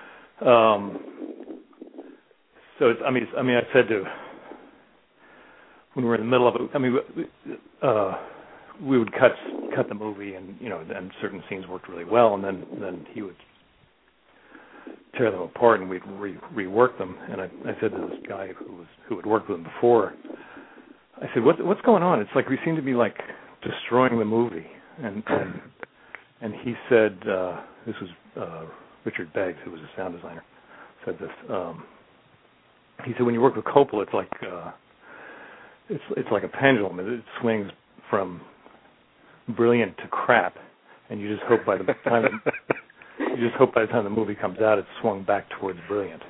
So it's, I mean, I said to when we were in the middle of it. I mean, we would cut the movie, and then certain scenes worked really well, and then he would tear them apart, and we'd rework them. And I said to this guy who had worked with him before, I said, "What's going on? It's like we seem to be like destroying the movie." And he said, this was Richard Beggs, who was a sound designer, said this. He said, when you work with Coppola, it's like it's like a pendulum. It swings from brilliant to crap, and you just hope by the time the movie comes out, it's swung back towards brilliant.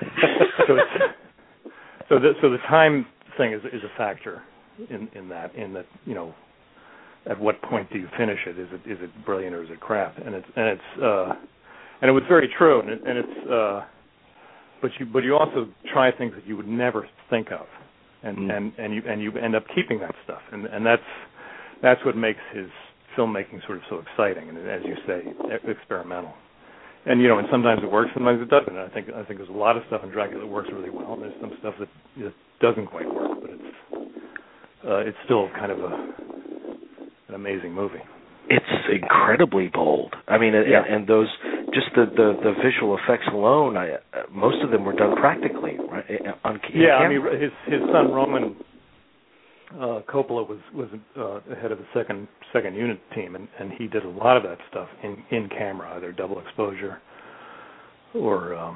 So the time thing is a factor in that at what point do you finish it? Is it brilliant or is it crap? And it was very true, and it's. But you also try things that you would never think of, and you end up keeping that stuff, and that's what makes his filmmaking sort of so exciting, and as you say, experimental. And and sometimes it works, sometimes it doesn't. And I think there's a lot of stuff in Dracula that works really well, and there's some stuff that doesn't quite work, but it's still kind of an amazing movie. It's incredibly bold. I mean, and those just the visual effects alone. Most of them were done practically, right? On camera. I mean, his son Roman Coppola was head of the second unit team, and he did a lot of that stuff in camera, either double exposure or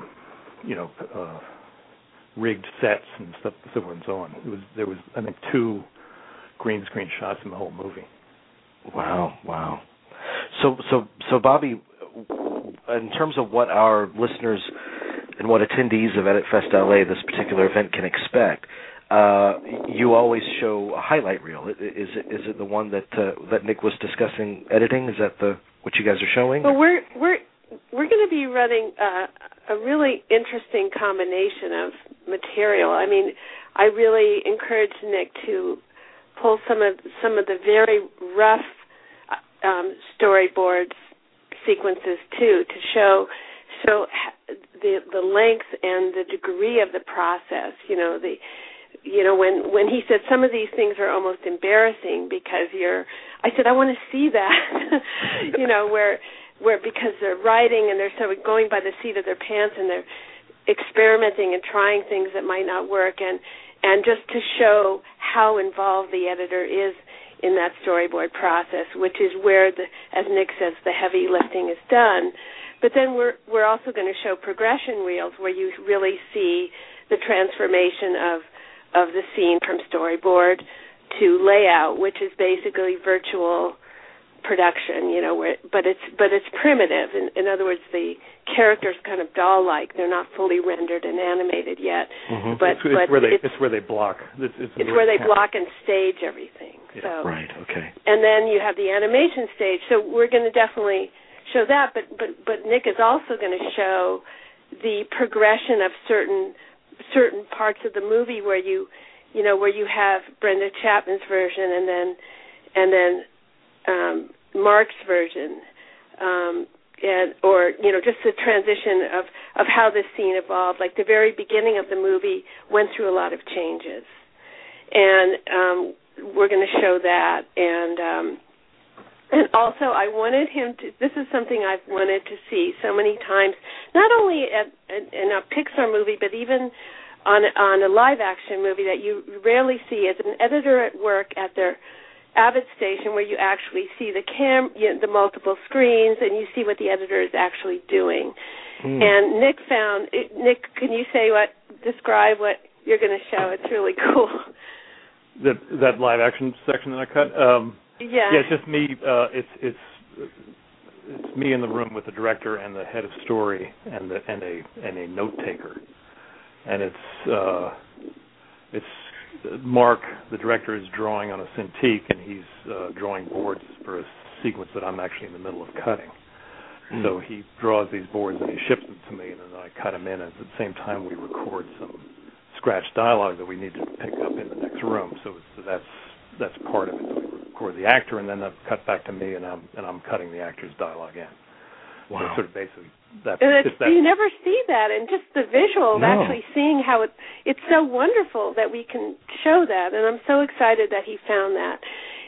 rigged sets and stuff, so on and so on. There was I think 2 green screen shots in the whole movie. Wow. So Bobby, in terms of what our listeners and what attendees of Edit Fest LA, this particular event, can expect, you always show a highlight reel. Is it the one that Nick was discussing editing? Is that what you guys are showing? Well, we're going to be running a really interesting combination of material. I mean, I really encourage Nick to pull some of the very rough storyboard sequences too, to show the length and the degree of the process. When he said some of these things are almost embarrassing because I said I want to see that. where because they're writing and they're sort of going by the seat of their pants and they're experimenting and trying things that might not work, and just to show how involved the editor is in that storyboard process, which is where, as Nick says, the heavy lifting is done. But then we're also going to show progression reels where you really see the transformation of the scene from storyboard to layout, which is basically virtual production, but it's primitive. In other words, the characters kind of doll-like; they're not fully rendered and animated yet. Mm-hmm. But it's where they block. It's where they block and stage everything. Yeah. So, right. Okay. And then you have the animation stage. So we're going to definitely show that. But Nick is also going to show the progression of certain parts of the movie where you have Brenda Chapman's version and then Mark's version, or just the transition of how this scene evolved. Like the very beginning of the movie went through a lot of changes, and we're going to show that. And also, I wanted him to. This is something I've wanted to see so many times, not only in a Pixar movie, but even on a live action movie that you rarely see as an editor at work at their Avid station, where you actually see the multiple screens and you see what the editor is actually doing. And Nick, can you describe what you're going to show? It's really cool. That live action section that I cut. Yeah, it's just me. It's me in the room with the director and the head of story and a note taker, and it's Mark, the director, is drawing on a Cintiq, and he's drawing boards for a sequence that I'm actually in the middle of cutting. So he draws these boards and he ships them to me, and then I cut them in. And at the same time, we record some scratch dialogue that we need to pick up in the next room. So that's part of it. So we record the actor, and then they cut back to me, and I'm cutting the actor's dialogue in. Wow. So sort of basically that. You never see that, and just the visual of actually seeing how it's so wonderful that we can show that, and I'm so excited that he found that.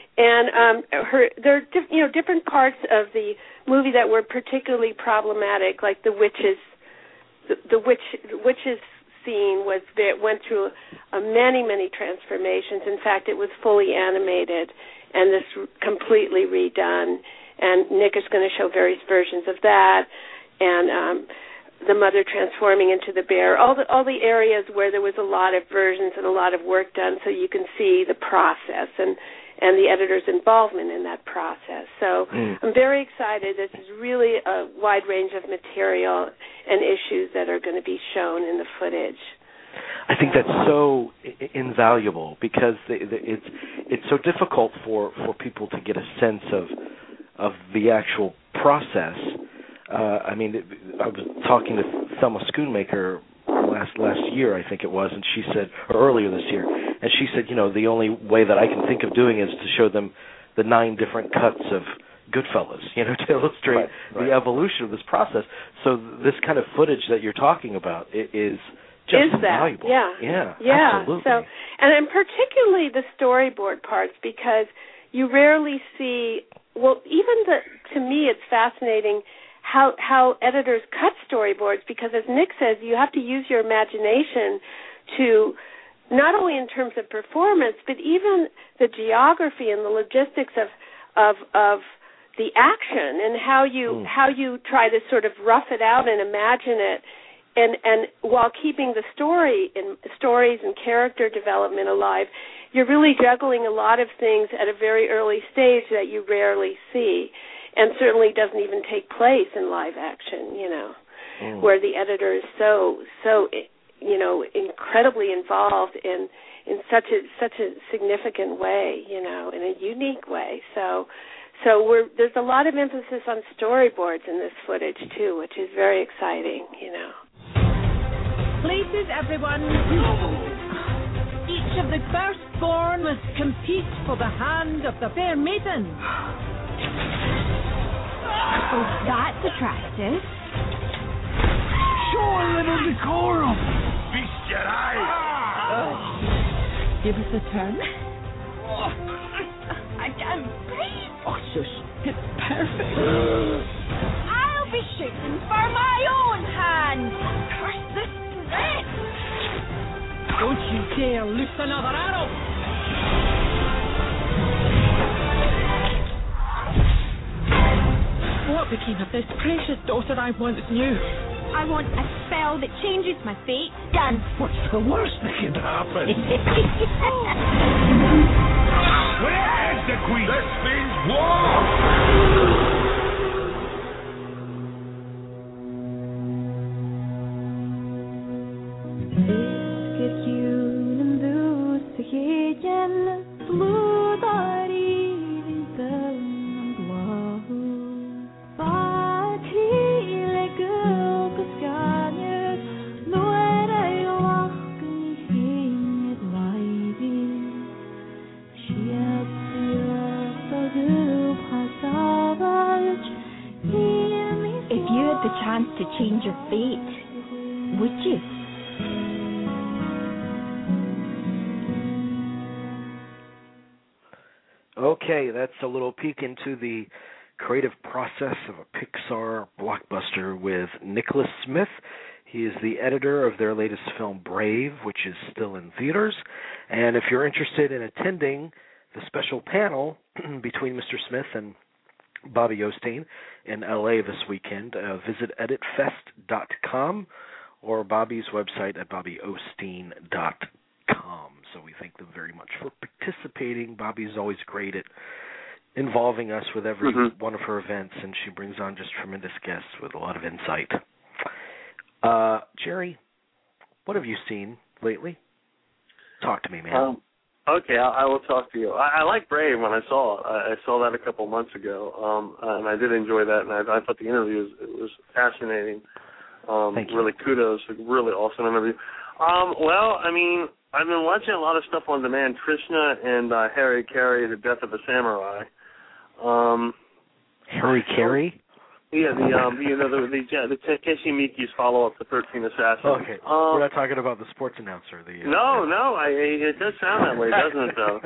And there are different parts of the movie that were particularly problematic, like the witches. The witches scene went through many transformations. In fact, it was fully animated, and this completely redone. And Nick is going to show various versions of that, and the mother transforming into the bear. All the areas where there was a lot of versions and a lot of work done, so you can see the process and the editor's involvement in that process. So I'm very excited. This is really a wide range of material and issues that are going to be shown in the footage. I think that's so invaluable, because it's so difficult for people to get a sense of the actual process. I was talking to Thelma Schoonmaker last year, I think it was, and she said, or earlier this year, and she said, the only way that I can think of doing is to show them the 9 different cuts of Goodfellas, to illustrate the evolution of this process. So this kind of footage that you're talking about is just invaluable. Yeah, absolutely. So, and particularly the storyboard parts, because you rarely see. Well, to me, it's fascinating how editors cut storyboards, because, as Nick says, you have to use your imagination to, not only in terms of performance, but even the geography and the logistics of the action, and how you try to sort of rough it out and imagine it, and while keeping the stories and character development alive. You're really juggling a lot of things at a very early stage that you rarely see, and certainly doesn't even take place in live action, where the editor is so incredibly involved in such a significant way, in a unique way. So there's a lot of emphasis on storyboards in this footage too, which is very exciting, Places, everyone. Each of the firstborn must compete for the hand of the fair maiden. Oh, that's attractive. Show a little decorum. Feast your eyes. Give us a turn. I can't breathe. Oh, shush. It's perfect. I'll be shooting for my own hand. Curse this threat. Don't you dare loose another arrow! What became of this precious daughter I once knew? I want a spell that changes my fate. Done. What's the worst that can happen? Where's the queen? This means war! If you had the chance to change your fate, would you? Okay, that's a little peek into the creative process of a Pixar blockbuster with Nicholas Smith He is the editor of their latest film, Brave, which is still in theaters. And if you're interested in attending the special panel between Mr. Smith and Bobby Osteen in L.A. this weekend, visit editfest.com or Bobby's website at bobbyosteen.com. So we thank them very much for participating. Bobby's always great at involving us with every one of her events, and she brings on just tremendous guests with a lot of insight. Jerry, what have you seen lately? Talk to me, man. Okay, I will talk to you. I like Brave when I saw it. I saw that a couple months ago, and I did enjoy that, and I thought the interview was fascinating. Thank you. Really kudos, really awesome interview. Well, I mean, I've been watching a lot of stuff on demand. Trishna and Harry Carey, The Death of a Samurai. Harry Carey? Yeah, the Takeshi Miike's follow-up, The 13 Assassins. Okay, we're not talking about the sports announcer. No, it does sound that way, doesn't it, though?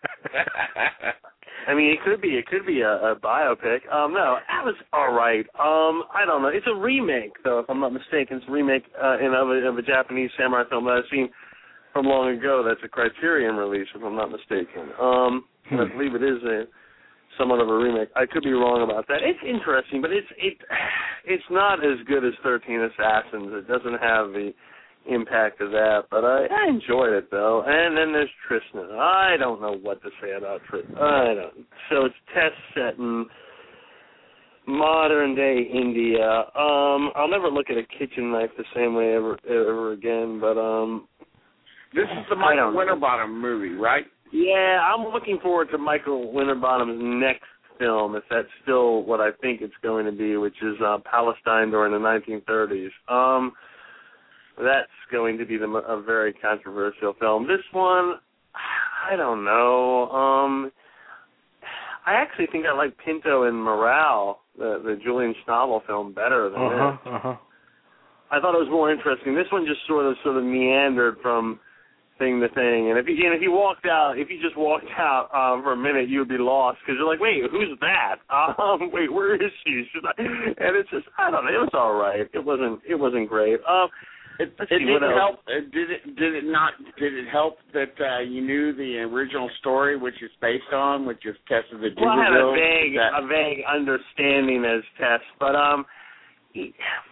I mean, it could be a biopic. No, that was all right. I don't know. It's a remake, though, if I'm not mistaken. It's a remake of a Japanese samurai film that I've seen from long ago. That's a Criterion release, if I'm not mistaken. I believe it is somewhat of a remake. I could be wrong about that. It's interesting, but it's not as good as 13 Assassins. It doesn't have the impact of that, but I enjoyed it, though. And then there's Trishna. I don't know what to say about Trishna. So it's test set in modern-day India. I'll never look at a kitchen knife the same way ever again, but this is the Michael Winterbottom movie, right? Yeah, I'm looking forward to Michael Winterbottom's next film, if that's still what I think it's going to be, which is Palestine during the 1930s. That's going to be a very controversial film. This one, I don't know. I actually think I like Pinto and Morale, the Julian Schnabel film, better than this. I thought it was more interesting. This one just sort of meandered from thing to thing, and if you just walked out for a minute, you would be lost because you're like, wait, who's that? Wait, where is she? And it's just, I don't know. It was all right. It wasn't great. It didn't help. Did it help that you knew the original story, which it's based on, which is Tess of the Dubervilles? Well, I had a vague understanding as Tess, but I think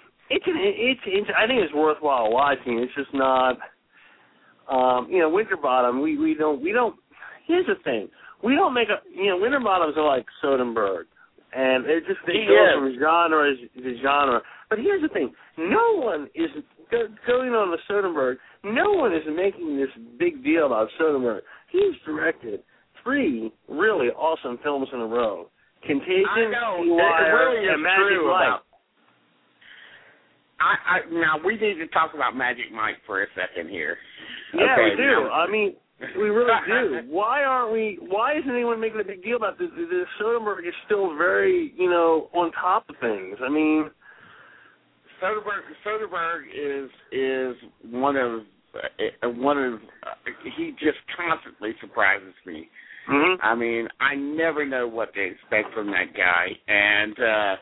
it's worthwhile watching. It's just not. Winterbottom, we don't, here's the thing, we don't make Winterbottoms are like Soderbergh, and they go from genre to genre, but here's the thing, no one is, going on the Soderbergh, no one is making this big deal about Soderbergh. He's directed 3 really awesome films in a row, Contagion, really and Magic Mike. Now, we need to talk about Magic Mike for a second here. Yeah, we do. I mean, we really do. Why isn't anyone making a big deal about this? Soderbergh is still very, on top of things. I mean, Soderbergh is one of he just constantly surprises me. Mm-hmm. I mean, I never know what to expect from that guy, and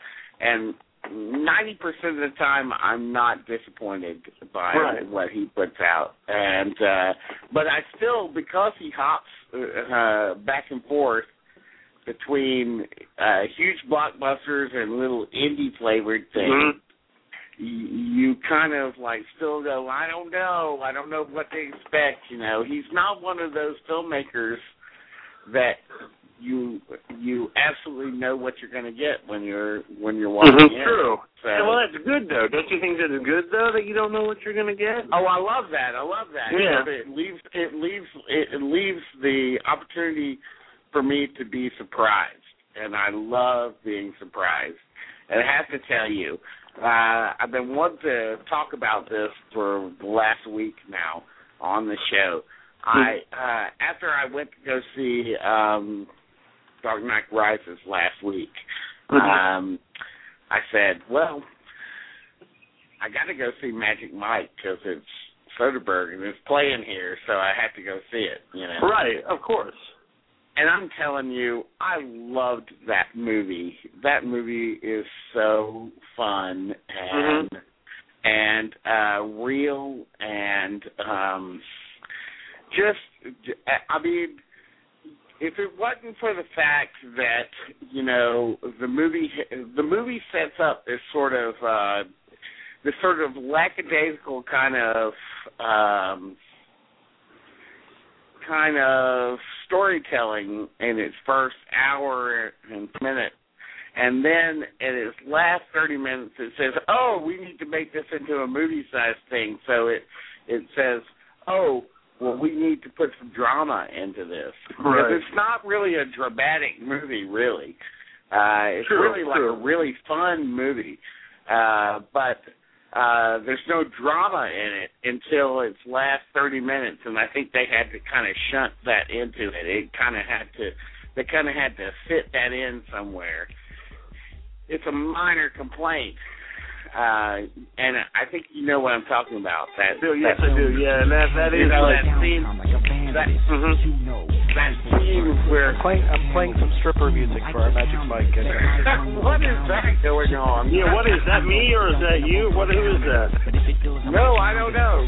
90% of the time, I'm not disappointed by what he puts out, and but I still, because he hops back and forth between huge blockbusters and little indie flavored things, you kind of like still go, I don't know what to expect. He's not one of those filmmakers that you absolutely know what you're going to get when you're watching it. True. So, well, that's good though. Don't you think that's good though that you don't know what you're going to get? Oh, I love that. Yeah. It leaves the opportunity for me to be surprised, and I love being surprised. And I have to tell you, I've been wanting to talk about this for the last week now on the show. After I went to go see Dark Knight Rises last week, I said, well, I got to go see Magic Mike because it's Soderbergh and it's playing here, so I have to go see it. Right, of course. And I'm telling you, I loved that movie. That movie is so fun, and and real, and if it wasn't for the fact that the movie sets up this sort of lackadaisical kind of storytelling in its first hour and minute, and then in its last 30 minutes it says, "Oh, we need to make this into a movie-sized thing." So it says, "Oh, well, we need to put some drama into this." Right. Because it's not really a dramatic movie, really. It's really like a really fun movie, but there's no drama in it until its last 30 minutes, and I think they had to kind of shunt that into it. They kind of had to fit that in somewhere. It's a minor complaint, and I think you know what I'm talking about. Yes, I do. Yeah, and that is that scene. That scene where I'm playing some stripper music for our Magic Mike. What is that going on? Yeah, what is that? Me or is that you? Who is that? No, I don't know.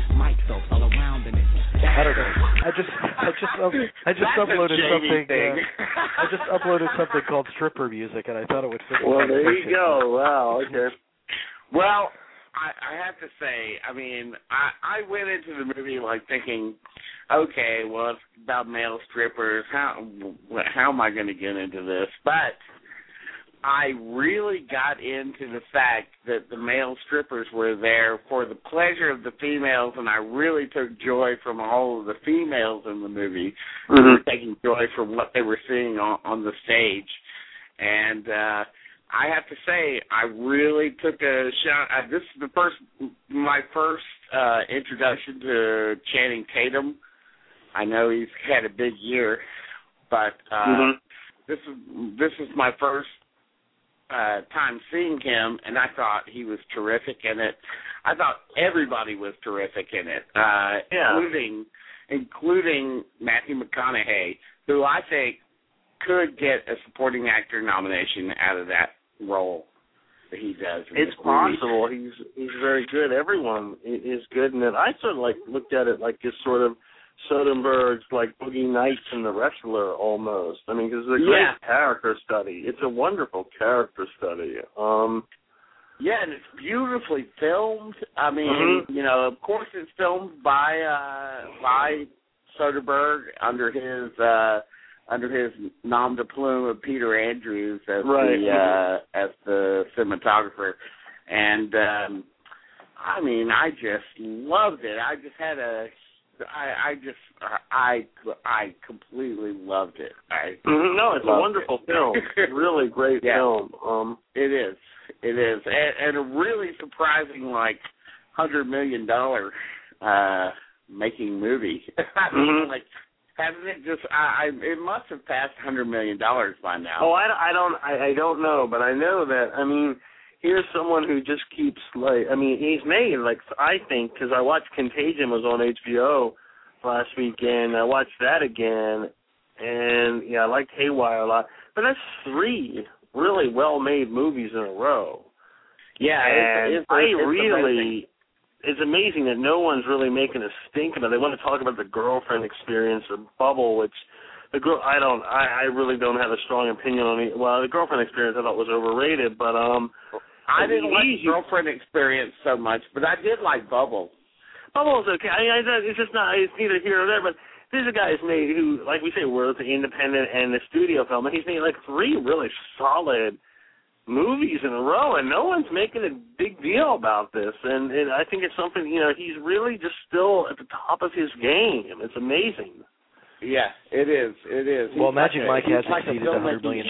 I don't know. I just uploaded something. I just uploaded something called stripper music, and I thought it would fit. Well, there you go. Wow. Okay. Well, I have to say, I mean, I went into the movie like thinking, okay, well, it's about male strippers. How am I going to get into this? But I really got into the fact that the male strippers were there for the pleasure of the females, and I really took joy from all of the females in the movie, who were taking joy from what they were seeing on the stage. And I have to say, I really took a shot. This is my first introduction to Channing Tatum. I know he's had a big year, but this is my first time seeing him, and I thought he was terrific in it. I thought everybody was terrific in it, including Matthew McConaughey, who I think could get a supporting actor nomination out of that role that he does. It's possible. He's very good. Everyone is good in it. I sort of looked at it like this sort of Soderbergh's like Boogie Nights and The Wrestler almost. I mean, because it's a great character study. It's a wonderful character study. Yeah, and it's beautifully filmed. I mean, of course it's filmed by Soderbergh under his nom de plume of Peter Andrews as the cinematographer. And I mean, I just loved it. I just had I completely loved it. No, it's a wonderful film. Really great film. It is, and a really surprising $100 million making movie. I mean, hasn't it just? It must have passed $100 million by now. Oh, I don't know, but I know that. I mean, here's someone who just keeps he's made I think, because I watched Contagion was on HBO last weekend. I watched that again, and I liked Haywire a lot. But that's 3 really well-made movies in a row. Yeah, it's amazing that no one's really making a stink about it. They want to talk about the girlfriend experience or Bubble, which I really don't have a strong opinion on it. Well, the girlfriend experience I thought was overrated, but I didn't like the girlfriend experience so much, but I did like Bubble. Bubble's okay. It's just not. It's neither here nor there. But there's a guy who, like we say, works the independent and the studio film, and he's made 3 really solid movies in a row, and no one's making a big deal about this. And I think it's something, he's really just still at the top of his game. It's amazing. Yeah, it is. Well, Magic Mike has exceeded $100 million.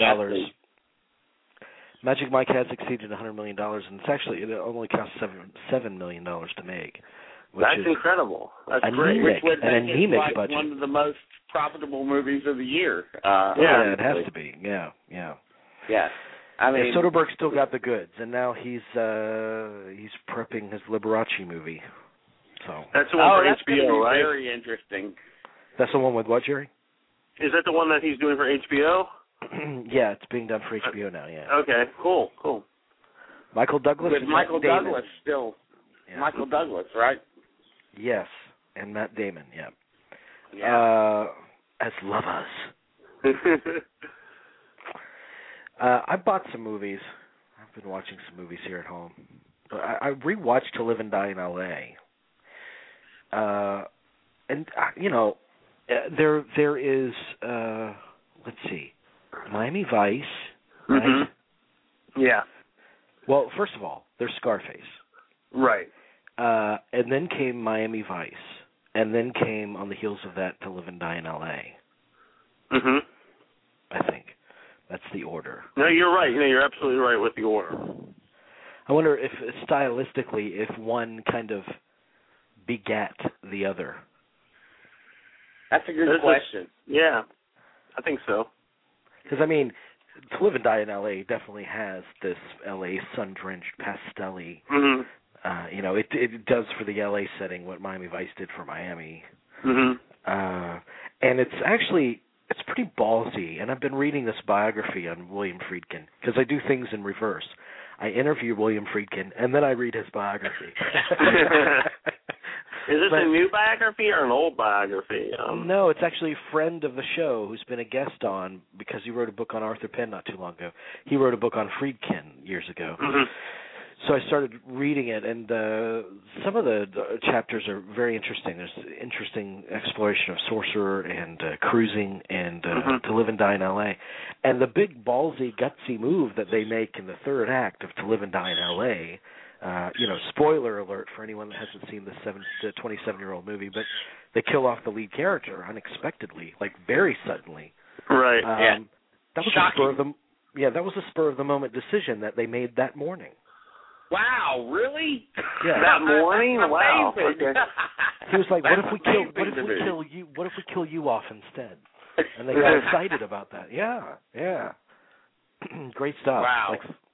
Magic Mike has exceeded $100 million, and it only cost $7 million to make. That's incredible. That's great. Which would make it budget. One of the most profitable movies of the year. It has to be. Yeah. I mean, Soderbergh's still got the goods, and now he's prepping his Liberace movie. So that's the one for HBO, right? Very interesting. That's the one with what, Jerry? Is that the one that he's doing for HBO? Yeah, it's being done for HBO now. Yeah. Okay. Cool. Michael Douglas. With Michael Douglas still. Michael Douglas, right? Yes, and Matt Damon. Yeah. As lovers. I bought some movies. I've been watching some movies here at home. I rewatched To Live and Die in L.A. And there is let's see, Miami Vice, right? Mm-hmm. Yeah. Well, first of all, there's Scarface. Right. And then came Miami Vice, and then came on the heels of that To Live and Die in L.A. Mhm. I think that's the order. No, you're right. You're absolutely right with the order. I wonder if stylistically, if one kind of begat the other. That's a good question. Yeah, I think so. Because, I mean, To Live and Die in L.A. definitely has this L.A. sun-drenched, pastel-y. Mm-hmm. It does for the L.A. setting what Miami Vice did for Miami. Mm-hmm. And it's actually, it's pretty ballsy. And I've been reading this biography on William Friedkin, because I do things in reverse. I interview William Friedkin, and then I read his biography. Is this a new biography or an old biography? No, it's actually a friend of the show who's been a guest on, because he wrote a book on Arthur Penn not too long ago. He wrote a book on Friedkin years ago. Mm-hmm. So I started reading it, and some of the chapters are very interesting. There's interesting exploration of sorcerer and cruising and To Live and Die in L.A. And the big ballsy, gutsy move that they make in the third act of To Live and Die in L.A., spoiler alert for anyone that hasn't seen the 27-year-old movie, but they kill off the lead character unexpectedly, like very suddenly. Right. That was that was a spur of the moment decision that they made that morning. Wow, really? Yeah. That morning? Wow. Okay. He was like, "What if we kill you off instead?" And they got excited about that. Yeah. Great stuff. Wow.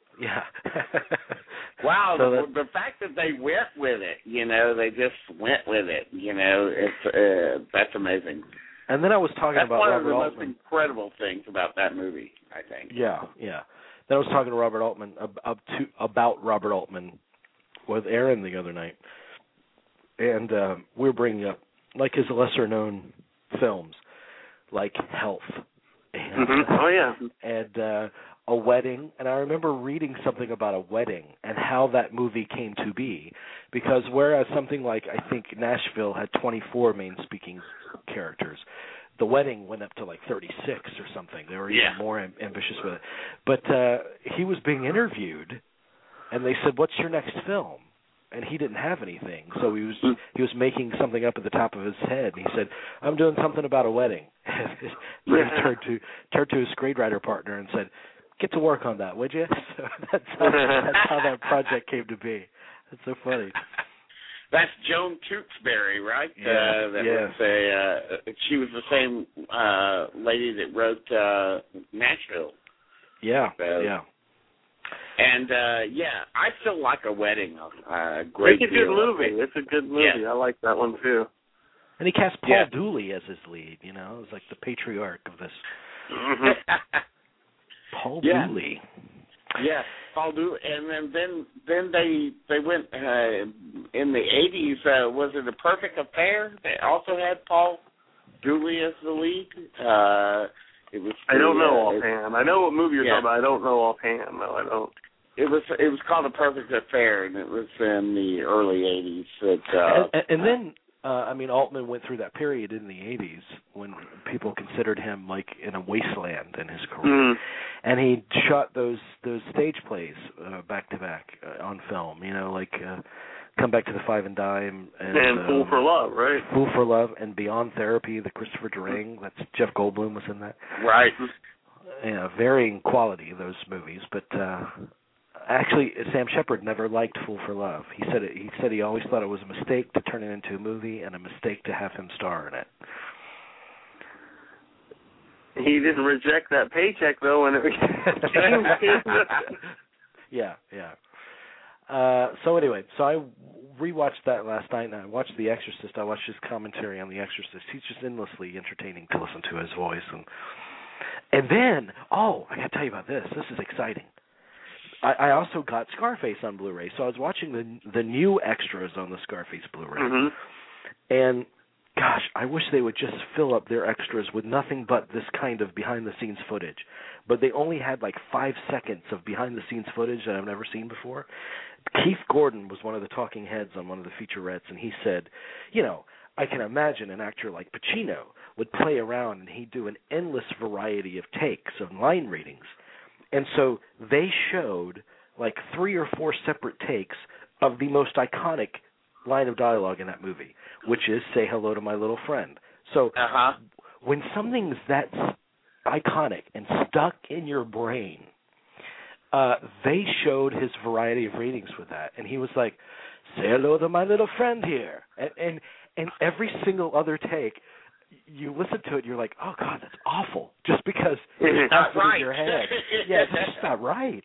Wow, So the fact that they went with it, they just went with it, it's that's amazing. And then I was talking about Robert Altman. That's one of the most incredible things about that movie, I think. Yeah. Then I was talking to Robert Altman about Robert Altman with Aaron the other night, and we were bringing up like his lesser-known films, like Health, and, and A Wedding. And I remember reading something about A Wedding and how that movie came to be, because whereas something like, I think Nashville had 24 main speaking characters, The Wedding went up to like 36 or something. They were even more ambitious with it. But he was being interviewed, and they said, "What's your next film?" And he didn't have anything, so he was making something up at the top of his head. And he said, "I'm doing something about a wedding." He turned to his screenwriter partner and said, "Get to work on that, would you?" So that's how that project came to be. That's so funny. That's Joan Tewksbury, right? She was the same lady that wrote Nashville. Yeah. And I still like A Wedding a great deal. It's a good movie. It's a good movie. Yeah. I like that one too. And he cast Paul Dooley as his lead. It was like the patriarch of this. Mm-hmm. Paul Dooley. Yeah, Paul Dooley. And then they went in the 80s. Was it A Perfect Affair? They also had Paul Dooley as the lead. It was. I don't know offhand. I know what movie you're talking about. I don't know offhand. No, I don't. It was called A Perfect Affair, and it was in the early 80s. And then Altman went through that period in the 80s when people considered him like in a wasteland in his career. And he shot those stage plays back to back on film, like Come Back to the Five and Dime and Fool for Love, right? Fool for Love and Beyond Therapy, the Christopher Durang. That's Jeff Goldblum was in that. Right. Varying quality those movies, but actually, Sam Shepard never liked Fool for Love. He said he always thought it was a mistake to turn it into a movie and a mistake to have him star in it. He didn't reject that paycheck though when it came. Yeah. So anyway, I rewatched that last night, and I watched The Exorcist. I watched his commentary on The Exorcist. He's just endlessly entertaining to listen to his voice. And then, I got to tell you about this. This is exciting. I also got Scarface on Blu-ray, so I was watching the new extras on the Scarface Blu-ray, and gosh, I wish they would just fill up their extras with nothing but this kind of behind-the-scenes footage. But they only had like 5 seconds of behind-the-scenes footage that I've never seen before. Keith Gordon was one of the talking heads on one of the featurettes, and he said, I can imagine an actor like Pacino would play around and he'd do an endless variety of takes of line readings. And so they showed like 3 or 4 separate takes of the most iconic line of dialogue in that movie, which is "Say hello to my little friend." So when something's that iconic and stuck in your brain, they showed his variety of readings with that, and he was like, "Say hello to my little friend here," and every single other take, you listen to it, you're like, "Oh God, that's awful," just because it's not right in your head. Yeah, it's just not right.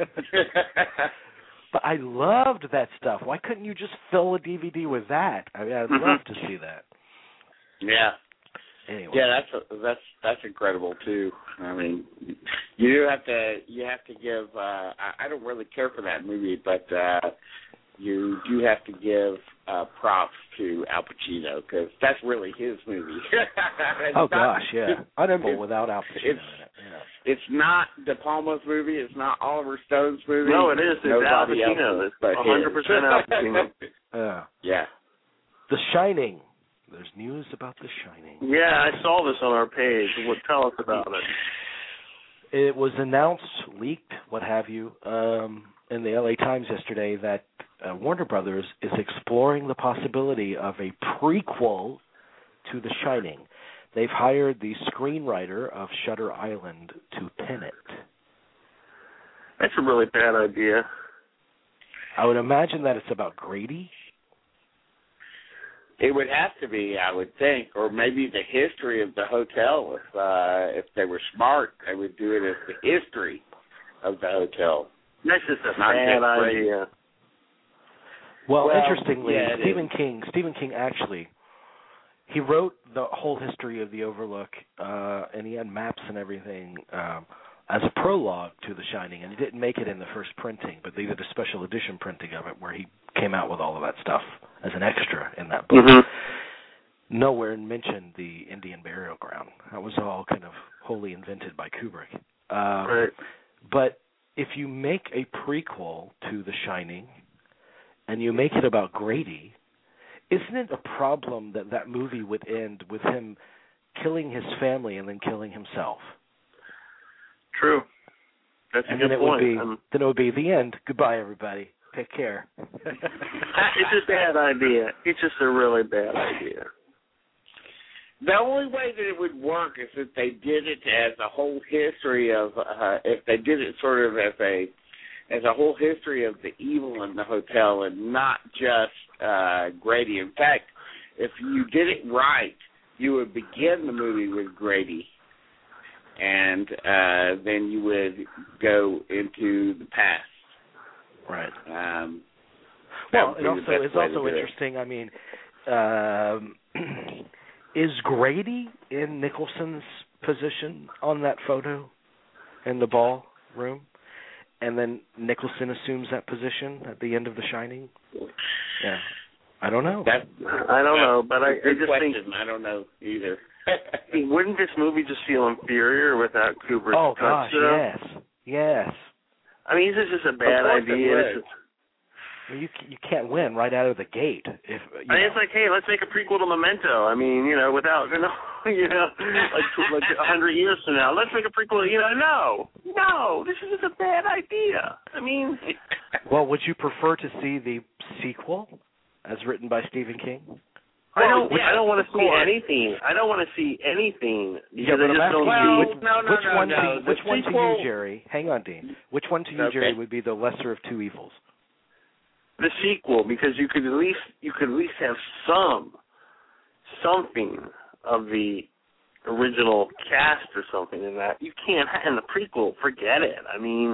But I loved that stuff. Why couldn't you just fill a DVD with that? I mean, I'd love to see that. Yeah. Anyway. Yeah, that's incredible too. I mean, you have to give. I don't really care for that movie, but you do have to give props to Al Pacino because that's really his movie. Gosh, yeah, unable without Al Pacino in it. Yeah. It's not De Palma's movie. It's not Oliver Stone's movie. No, it is. It's Al Pacino. It's 100% Al Pacino. Yeah. The Shining. There's news about The Shining. Yeah, I saw this on our page. Tell us about it. It was announced, leaked, what have you, in the LA Times yesterday that Warner Brothers is exploring the possibility of a prequel to The Shining. They've hired the screenwriter of Shutter Island to pen it. That's a really bad idea. I would imagine that it's about Grady. It would have to be, I would think, or maybe the history of the hotel. If they were smart, they would do it as the history of the hotel. That's just a bad idea. Well, interestingly, Stephen King actually, he wrote the whole history of the Overlook, and he had maps and everything as a prologue to The Shining, and he didn't make it in the first printing, but they did a special edition printing of it where he came out with all of that stuff as an extra in that book. Nowhere mentioned the Indian burial ground. That was all kind of wholly invented by Kubrick. Right. But if you make a prequel to The Shining and you make it about Grady, isn't it a problem that that movie would end with him killing his family and then killing himself? True. That's a good point. Then it would be the end. Goodbye, everybody. Take care. It's a bad idea. It's just a really bad idea. The only way that it would work is if they did it as a whole history of, if they did it sort of as a whole history of the evil in the hotel and not just Grady. In fact, if you did it right, you would begin the movie with Grady, and then you would go into the past. Right. Well, it's also interesting. I mean, is Grady in Nicholson's position on that photo in the ballroom? And then Nicholson assumes that position at the end of The Shining? Yeah. I don't know. I don't know, but I just think... I don't know either. Wouldn't this movie just feel inferior without Kubrick's touch? Oh, gosh, yes. I mean, this is just a bad idea. You can't win right out of the gate. It's like, hey, let's make a prequel to Memento. I mean, without, like 100 years from now, let's make a prequel. No, this is just a bad idea. I mean, well, would you prefer to see the sequel as written by Stephen King? I don't want to see anything. I don't want to see anything. Yeah, but I'm asking you, which one to you, Jerry? Hang on, Dean. Which one to you, Jerry, would be the lesser of two evils? The sequel, because you could at least have something of the original cast or something in that. You can't in the prequel. Forget it. I mean,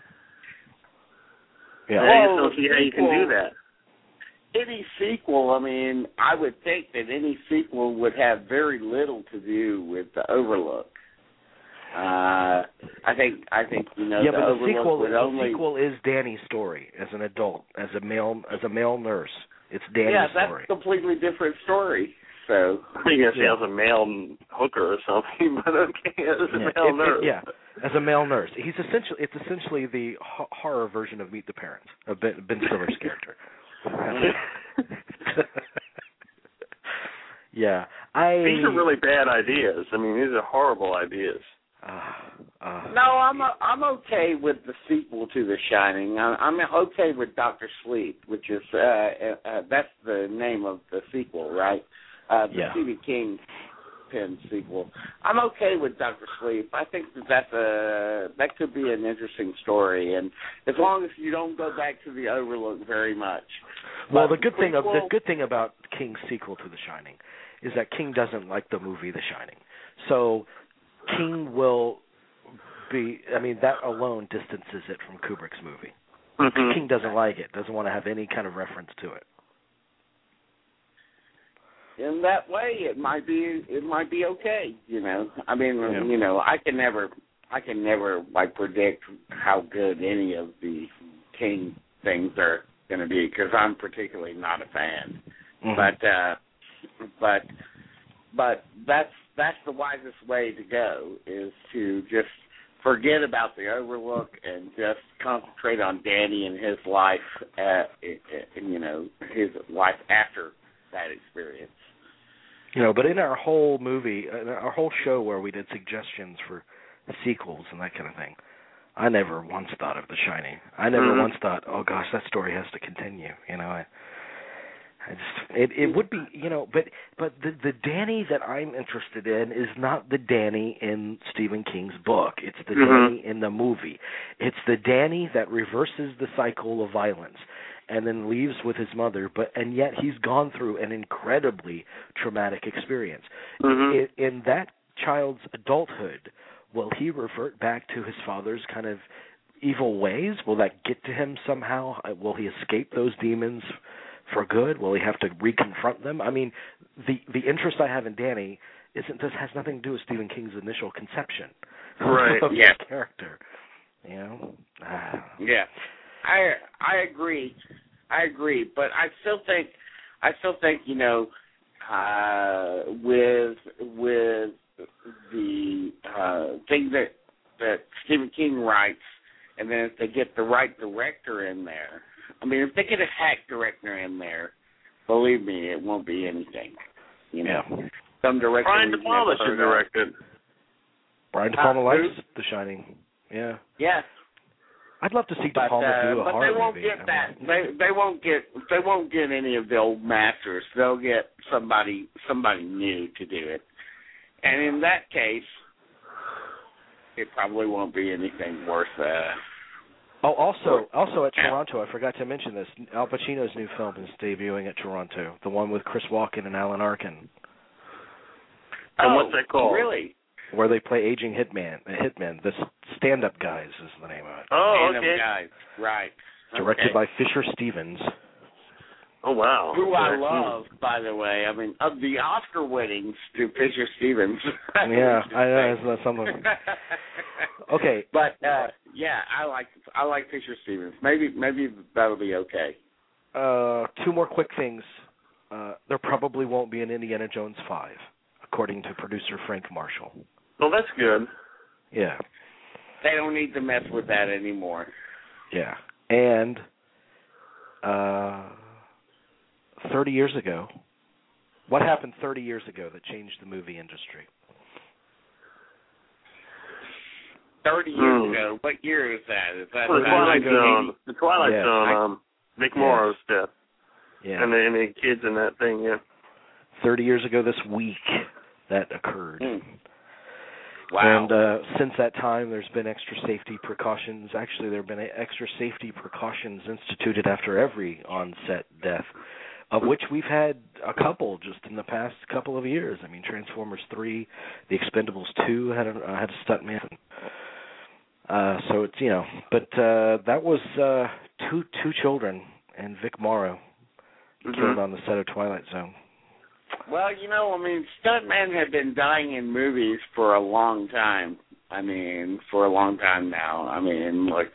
I just don't see how you can do that. Any sequel, I mean, I would think that any sequel would have very little to do with the Overlook. I think Yeah, but the sequel is Danny's story as an adult, as a male nurse. It's Danny's story. That's a completely different story. So I think he has a male hooker or something, but okay, as a male nurse. As a male nurse, it's essentially the horror version of Meet the Parents, of Ben Stiller's character. Yeah, these are really bad ideas. I mean, these are horrible ideas. No, I'm okay with the sequel to The Shining. I'm okay with Dr. Sleep, which is that's the name of the sequel, right? The Stephen King pen sequel. I'm okay with Dr. Sleep. I think that could be an interesting story, and as long as you don't go back to the Overlook very much. Well, the good thing about King's sequel to The Shining is that King doesn't like the movie The Shining, so King will be. I mean, that alone distances it from Kubrick's movie. Mm-hmm. King doesn't like it. Doesn't want to have any kind of reference to it. In that way, it might be okay. I mean, I can never like predict how good any of the King things are going to be because I'm particularly not a fan. Mm-hmm. But that's the wisest way to go is to just forget about the Overlook and just concentrate on Danny and his life, his life after that experience. But in our whole movie, our whole show where we did suggestions for sequels and that kind of thing, I never once thought of The Shining. I never once thought, oh gosh, that story has to continue. It would be, but the Danny that I'm interested in is not the Danny in Stephen King's book. It's the Danny in the movie. It's the Danny that reverses the cycle of violence and then leaves with his mother, and yet he's gone through an incredibly traumatic experience. In that child's adulthood, will he revert back to his father's kind of evil ways? Will that get to him somehow? Will he escape those demons for good? Will he have to reconfront them? I mean, the interest I have in Danny has nothing to do with Stephen King's initial conception of the character. Yeah, I agree, but I still think with the thing that Stephen King writes, and then if they get the right director in there. I mean, if they get a hack director in there, believe me, it won't be anything. Some director. Brian De Palma should direct it. Brian De Palma likes The Shining. Yeah. Yeah. I'd love to see De Palma do a horror movie. But they won't get that. They won't get any of the old masters. They'll get somebody new to do it. And in that case, it probably won't be anything worth. Also at Toronto, I forgot to mention this. Al Pacino's new film is debuting at Toronto, the one with Chris Walken and Alan Arkin. And what's that called? Really? Where they play aging hitmen. The Stand-Up Guys is the name of it. Oh, okay. Stand-Up Guys, right. Directed by Fisher Stevens. Oh, wow. Who I love, by the way. I mean, of the Oscar winnings to Fisher Stevens. Yeah, I know. That's something. Okay. But, I like Fisher Stevens. Maybe that'll be okay. Two more quick things. There probably won't be an Indiana Jones 5, according to producer Frank Marshall. Well, that's good. Yeah. They don't need to mess with that anymore. Yeah. And 30 years ago, what happened 30 years ago that changed the movie industry? 30 years ago? What year is that? Is that The Twilight Zone. Vic Morrow's death. Yeah. And the kids in that thing, yeah. 30 years ago this week that occurred. Wow. And since that time, there's been extra safety precautions. Actually, there have been extra safety precautions instituted after every on-set death, of which we've had a couple just in the past couple of years. I mean, Transformers 3, The Expendables 2 had a stuntman. So it's, but that was two children and Vic Morrow killed on the set of Twilight Zone. Well, stuntmen have been dying in movies for a long time. I mean, for a long time now. I mean, like,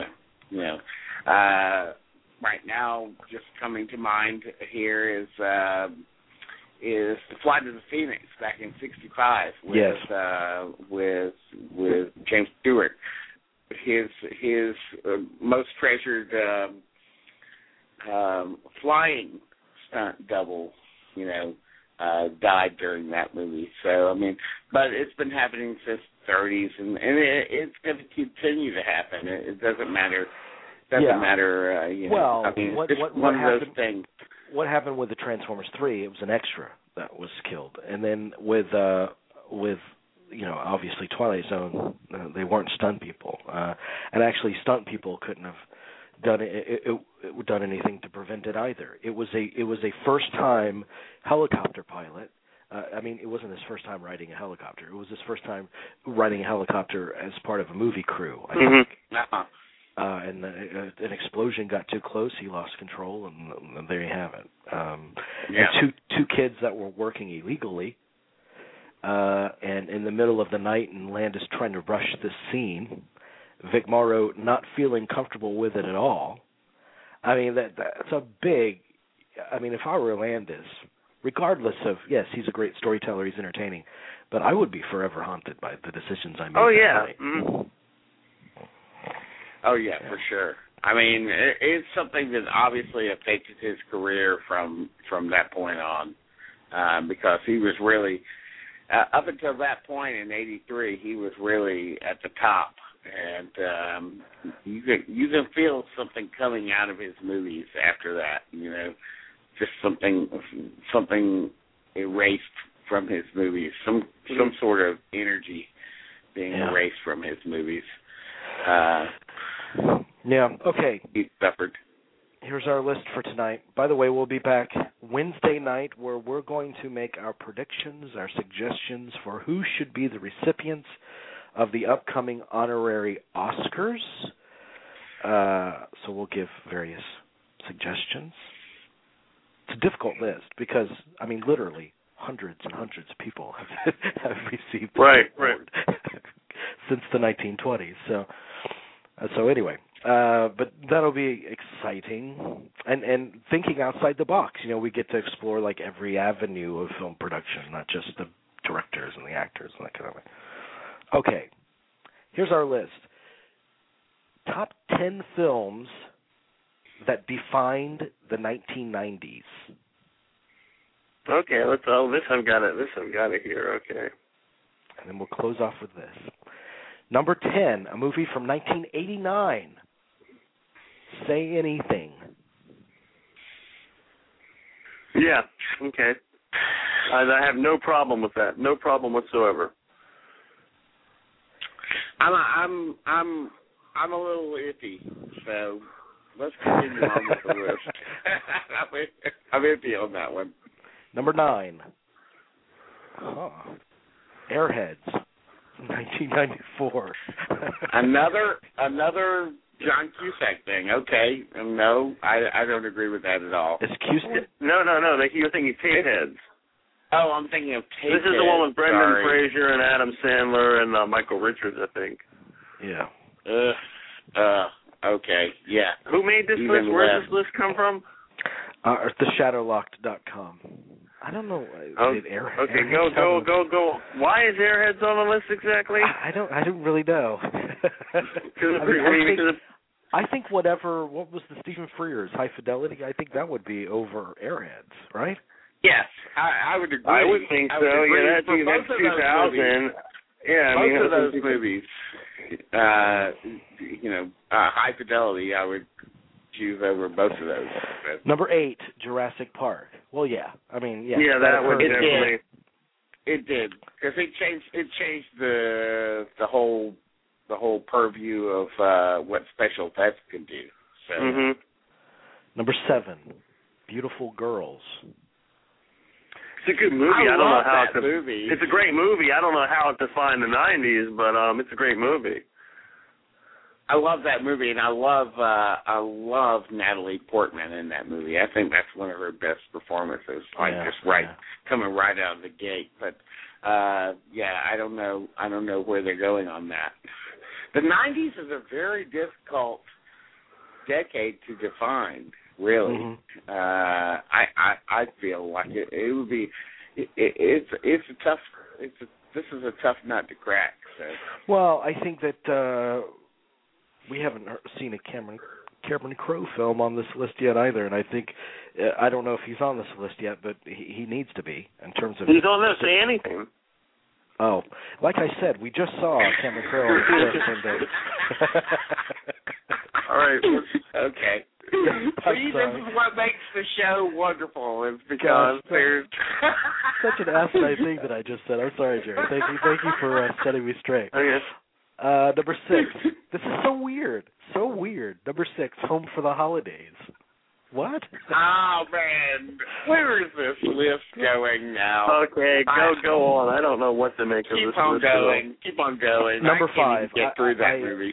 right now, just coming to mind here is The Flight of the Phoenix back in '65 with James Stewart. His most treasured flying stunt double, died during that movie. So, I mean, but it's been happening since the 30s, and it's going to continue to happen. It doesn't matter. Matter. Well, I mean, what one of happened, those things. What happened with the Transformers 3? It was an extra that was killed, and then with obviously Twilight Zone, they weren't stunt people, and actually stunt people couldn't have done done anything to prevent it either. It was a first-time helicopter pilot. I mean, it wasn't his first time riding a helicopter. It was his first time riding a helicopter as part of a movie crew, I think. Uh-huh. And an explosion got too close. He lost control, and there you have it. And two kids that were working illegally, and in the middle of the night, and Landis trying to rush this scene, Vic Morrow not feeling comfortable with it at all. I mean, that's a big. I mean, if I were Landis, regardless of, yes, he's a great storyteller, he's entertaining, but I would be forever haunted by the decisions I made. Oh yeah. Oh, yeah, for sure. I mean, it's something that obviously affected his career from that point on, because he was really, up until that point in '83, he was really at the top, and you can feel something coming out of his movies after that, just something erased from his movies, some sort of energy being erased from his movies. Okay. He suffered. Here's our list for tonight. By the way, we'll be back Wednesday night where we're going to make our predictions, our suggestions for who should be the recipients of the upcoming honorary Oscars. So we'll give various suggestions. It's a difficult list because, I mean, literally hundreds and hundreds of people have received the award since the 1920s. So anyway, but that'll be exciting. And thinking outside the box, we get to explore like every avenue of film production, not just the directors and the actors and that kind of thing. Okay, here's our list. Top 10 films that defined the 1990s. Okay, I've got it here. Okay. And then we'll close off with this. Number 10, a movie from 1989. Say Anything. Yeah. Okay. I have no problem with that. No problem whatsoever. I'm a little iffy, so let's continue on with the list. I'm iffy on that one. Number 9. Airheads, 1994. Another John Cusack thing. Okay, no, I don't agree with that at all. Is Cusack? No. You're thinking Tapeheads. Oh, I'm thinking of Tapeheads. This is the one with Brendan Fraser and Adam Sandler and Michael Richards, I think. Yeah. Okay. Yeah. Who made this list? Where does this list come from? TheShadowlocked.com. I don't know. Okay, go. Why is Airheads on the list exactly? I don't really know. I think what was the Stephen Frears, High Fidelity? I think that would be over Airheads, right? Yes, I would agree. I would think so. Yeah, that's 2000. Yeah, both of those movies. High Fidelity, I would choose over both of those. Number 8, Jurassic Park. Well, yeah. I mean, yeah. Yeah, that would definitely. It did, because it changed the whole purview of what special effects can do. So. Mm-hmm. Number 7, Beautiful Girls. It's a good movie. I don't know how movie. It's a great movie. I don't know how it defined the 90s, but it's a great movie. I love that movie, and I love Natalie Portman in that movie. I think that's one of her best performances, coming right out of the gate. But I don't know where they're going on that. The 90s is a very difficult decade to define, really. Mm-hmm. I feel like it would be. It's a tough. This is a tough nut to crack. So. Well, I think that we haven't seen a Cameron Crowe film on this list yet either, and I think I don't know if he's on this list yet, but he needs to be in terms of. He's on there. Say anything. Oh, like I said, we just saw Cameron Crowe on this list, and all right, okay. See, this is what makes the show wonderful, is because there's such an asinine thing that I just said. I'm sorry, Jerry. Thank you for setting me straight. Okay. Number 6. This is so weird. Number 6, Home for the Holidays. What? Oh, man. Where is this list going now? Okay, go on. I don't know what to make of this list. Keep on going. Number 5. I can't even get through that movie.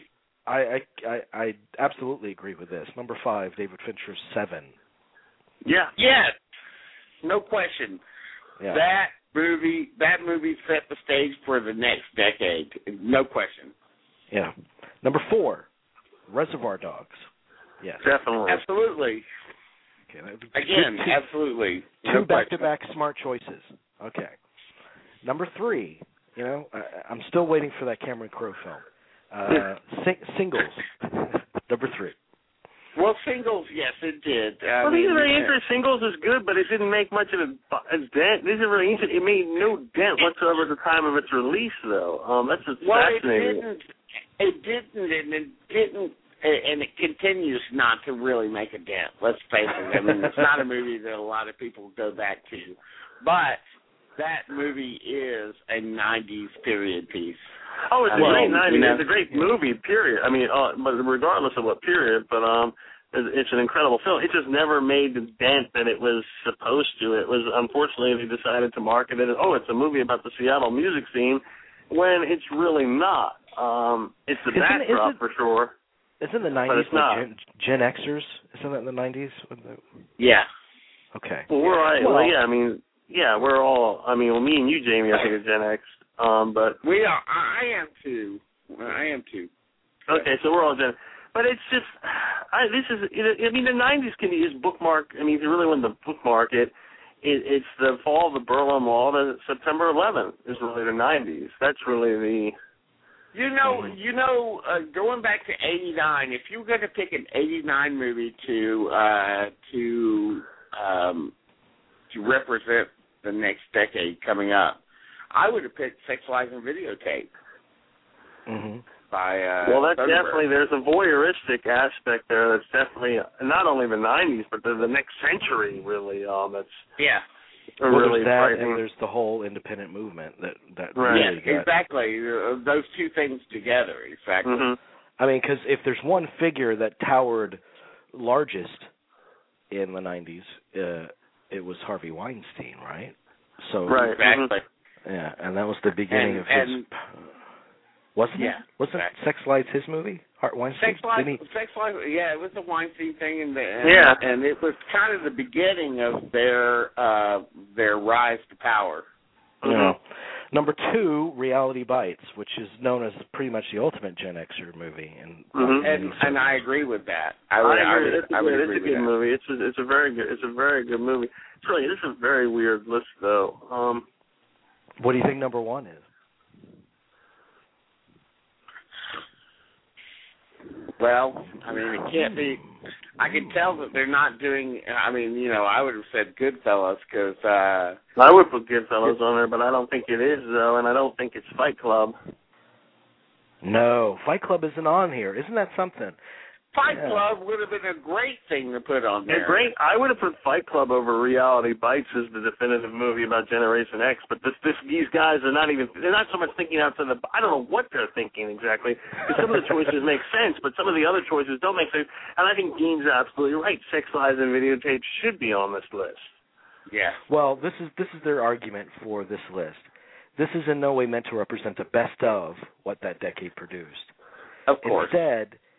I absolutely agree with this. Number 5, David Fincher's Seven. Yeah. Yes. No question. Yeah. That movie set the stage for the next decade. No question. Yeah. Number 4, Reservoir Dogs. Yes. Definitely. Absolutely. Okay. Again, absolutely. Two back-to-back smart choices. Okay. Number 3, I'm still waiting for that Cameron Crowe film. Singles. Number 3. Well, Singles, yes, it did. These are very interesting. Singles is good, but it didn't make much of a dent. These are really interesting. It made no dent whatsoever at the time of its release, though. That's just fascinating. It didn't, and it continues not to really make a dent. Let's face it. I mean, it's not a movie that a lot of people go back to, but that movie is a 90s period piece. Oh, it's a great 90s. It's a great movie, period. I mean, but regardless of what period, but it's an incredible film. It just never made the dent that it was supposed to. It was, unfortunately, they decided to market it as, it's a movie about the Seattle music scene, when it's really not. It's the backdrop for sure. Isn't the 90s like Gen Xers? Isn't that in the 90s? Yeah. Okay. Well, we're right. Well, yeah, I mean, we're all, me and you, Jamie, I think, are Gen X. But we are. I am too. Okay, so we're all Gen. But it's just, the 90s can be just bookmark. I mean, if you really want to bookmark it, it's the fall of the Berlin Wall to September 11th is really the 90s. That's really the. Going back to '89, if you were going to pick an '89 movie to represent the next decade coming up, I would have picked Sex, Lies, and Videotape. Mm-hmm. That's definitely, there's a voyeuristic aspect there that's definitely not only the 90s, but the next century, really. Really there's that, frightening. and there's the whole independent movement that right. really got... Exactly. Those two things together, exactly. Mm-hmm. I mean, because if there's one figure that towered largest in the 90s, it was Harvey Weinstein, right? So right. Exactly. Yeah, and that was the beginning of his... Wasn't it? Wasn't Sex Lies his movie? Weinstein? Sex Lies, it was the Weinstein thing, and it was kind of the beginning of their rise to power. Mm-hmm. Number 2, Reality Bites, which is known as pretty much the ultimate Gen Xer movie, and I agree with that. I agree. It's a good movie. It's a very good movie. It's a very weird list, though. What do you think number 1 is? Well, I mean, it can't be. I can tell that they're not doing. I mean, I would have said Goodfellas because. I would put Goodfellas on there, but I don't think it is though, and I don't think it's Fight Club. No, Fight Club isn't on here. Isn't that something? Fight Club would have been a great thing to put on there. Great. I would have put Fight Club over Reality Bites as the definitive movie about Generation X, but these guys are they're not so much thinking out to I don't know what they're thinking exactly, because some of the choices make sense, but some of the other choices don't make sense, and I think Dean's absolutely right. Sex, Lies, and Videotape should be on this list. Yeah. Well, this is their argument for this list. This is in no way meant to represent the best of what that decade produced. Of course. Instead,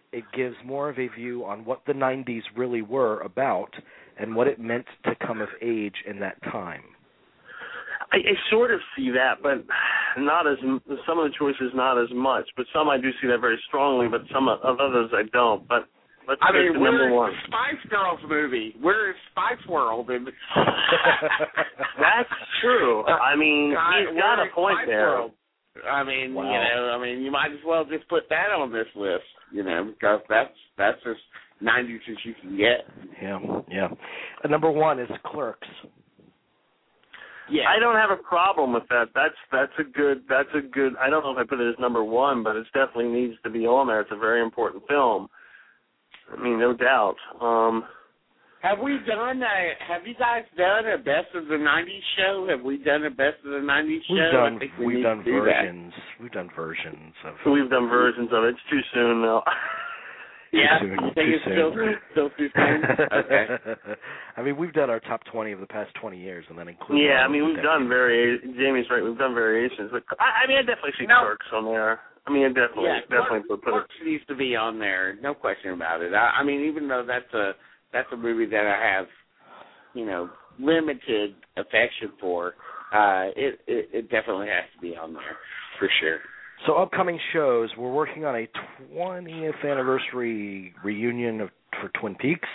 it gives more of a view on what the 90s really were about and what it meant to come of age in that time. I sort of see that, but not as some of the choices not as much. But some I do see that very strongly, but some of others I don't. But let's go to number one. We're Spice Girls movie. We're Spice World. And that's true. I mean, he's got a point there. World. I mean, wow. You might as well just put that on this list, because that's as 90s as you can get. Yeah. Number one is Clerks. Yeah, I don't have a problem with that. That's a good. I don't know if I put it as number one, but it definitely needs to be on there. It's a very important film. I mean, no doubt. Have you guys done a Best of the 90s show? Have we done a Best of the 90s show? We've done versions. We've done versions of it. We've done versions of it. It's too soon now. Yeah, you think it's still too soon? Okay. I mean, we've done our top 20 of the past 20 years, and then including. Yeah, I mean, we've done Jamie's right. We've done variations, but I definitely see Clerks on there. I mean, definitely put Clerks needs to be on there. No question about it. I mean, even though that's a movie that I have, limited affection for, it definitely has to be on there for sure. So upcoming shows, we're working on a 20th anniversary reunion for Twin Peaks,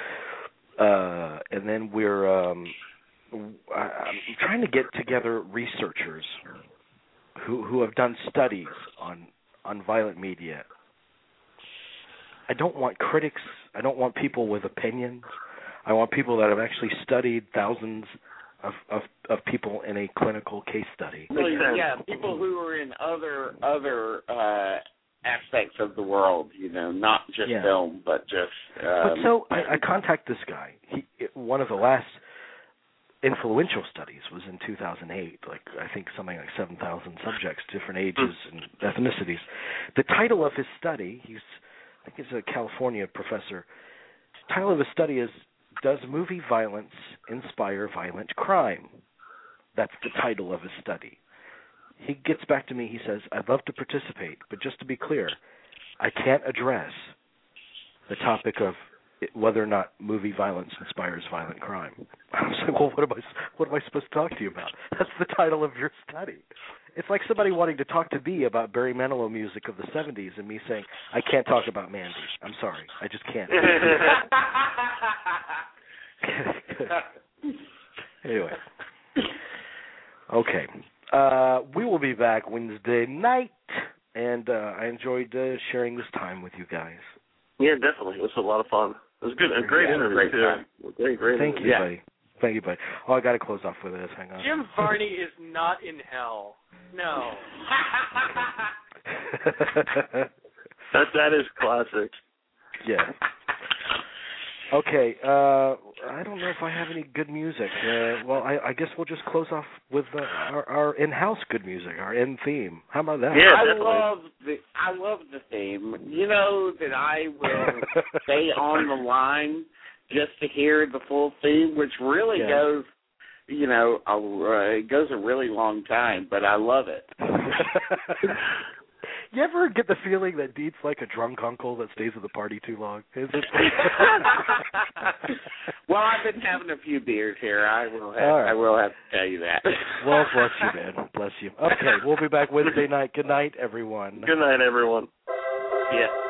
and then I'm trying to get together researchers who have done studies on violent media. I don't want critics. I don't want people with opinions. I want people that have actually studied thousands of people in a clinical case study. Well, yeah, people who are in other aspects of the world, not just film, but just. But so I contact this guy. One of the last influential studies was in 2008. I think something like 7,000 subjects, different ages and ethnicities. The title of his study, I think he's a California professor. The title of his study is, "Does movie violence inspire violent crime?" That's the title of his study. He gets back to me, he says, "I'd love to participate, but just to be clear, I can't address the topic of whether or not movie violence inspires violent crime." I was like, well, what am I supposed to talk to you about? That's the title of your study. It's like somebody wanting to talk to me about Barry Manilow music of the 70s and me saying, I can't talk about Mandy. I'm sorry. I just can't. Anyway. Okay. We will be back Wednesday night, and I enjoyed sharing this time with you guys. Yeah, definitely. It was a lot of fun. It was good. A great interview, too. Great Thank you, buddy. Thank you, buddy. Oh, I got to close off with this. Hang on. Jim Varney is not in hell. No. That is classic. Yeah. Okay. I don't know if I have any good music. Well, I guess we'll just close off with our in-house good music, our end theme. How about that? Yeah, I love the theme. You know that I will stay on the line just to hear the full theme, which really goes, it goes a really long time, but I love it. You ever get the feeling that Deet's like a drunk uncle that stays at the party too long? Is it? Well, I've been having a few beers here. I will have to tell you that. Well, bless you, man. Bless you. Okay, we'll be back Wednesday night. Good night, everyone. Good night, everyone. Yeah.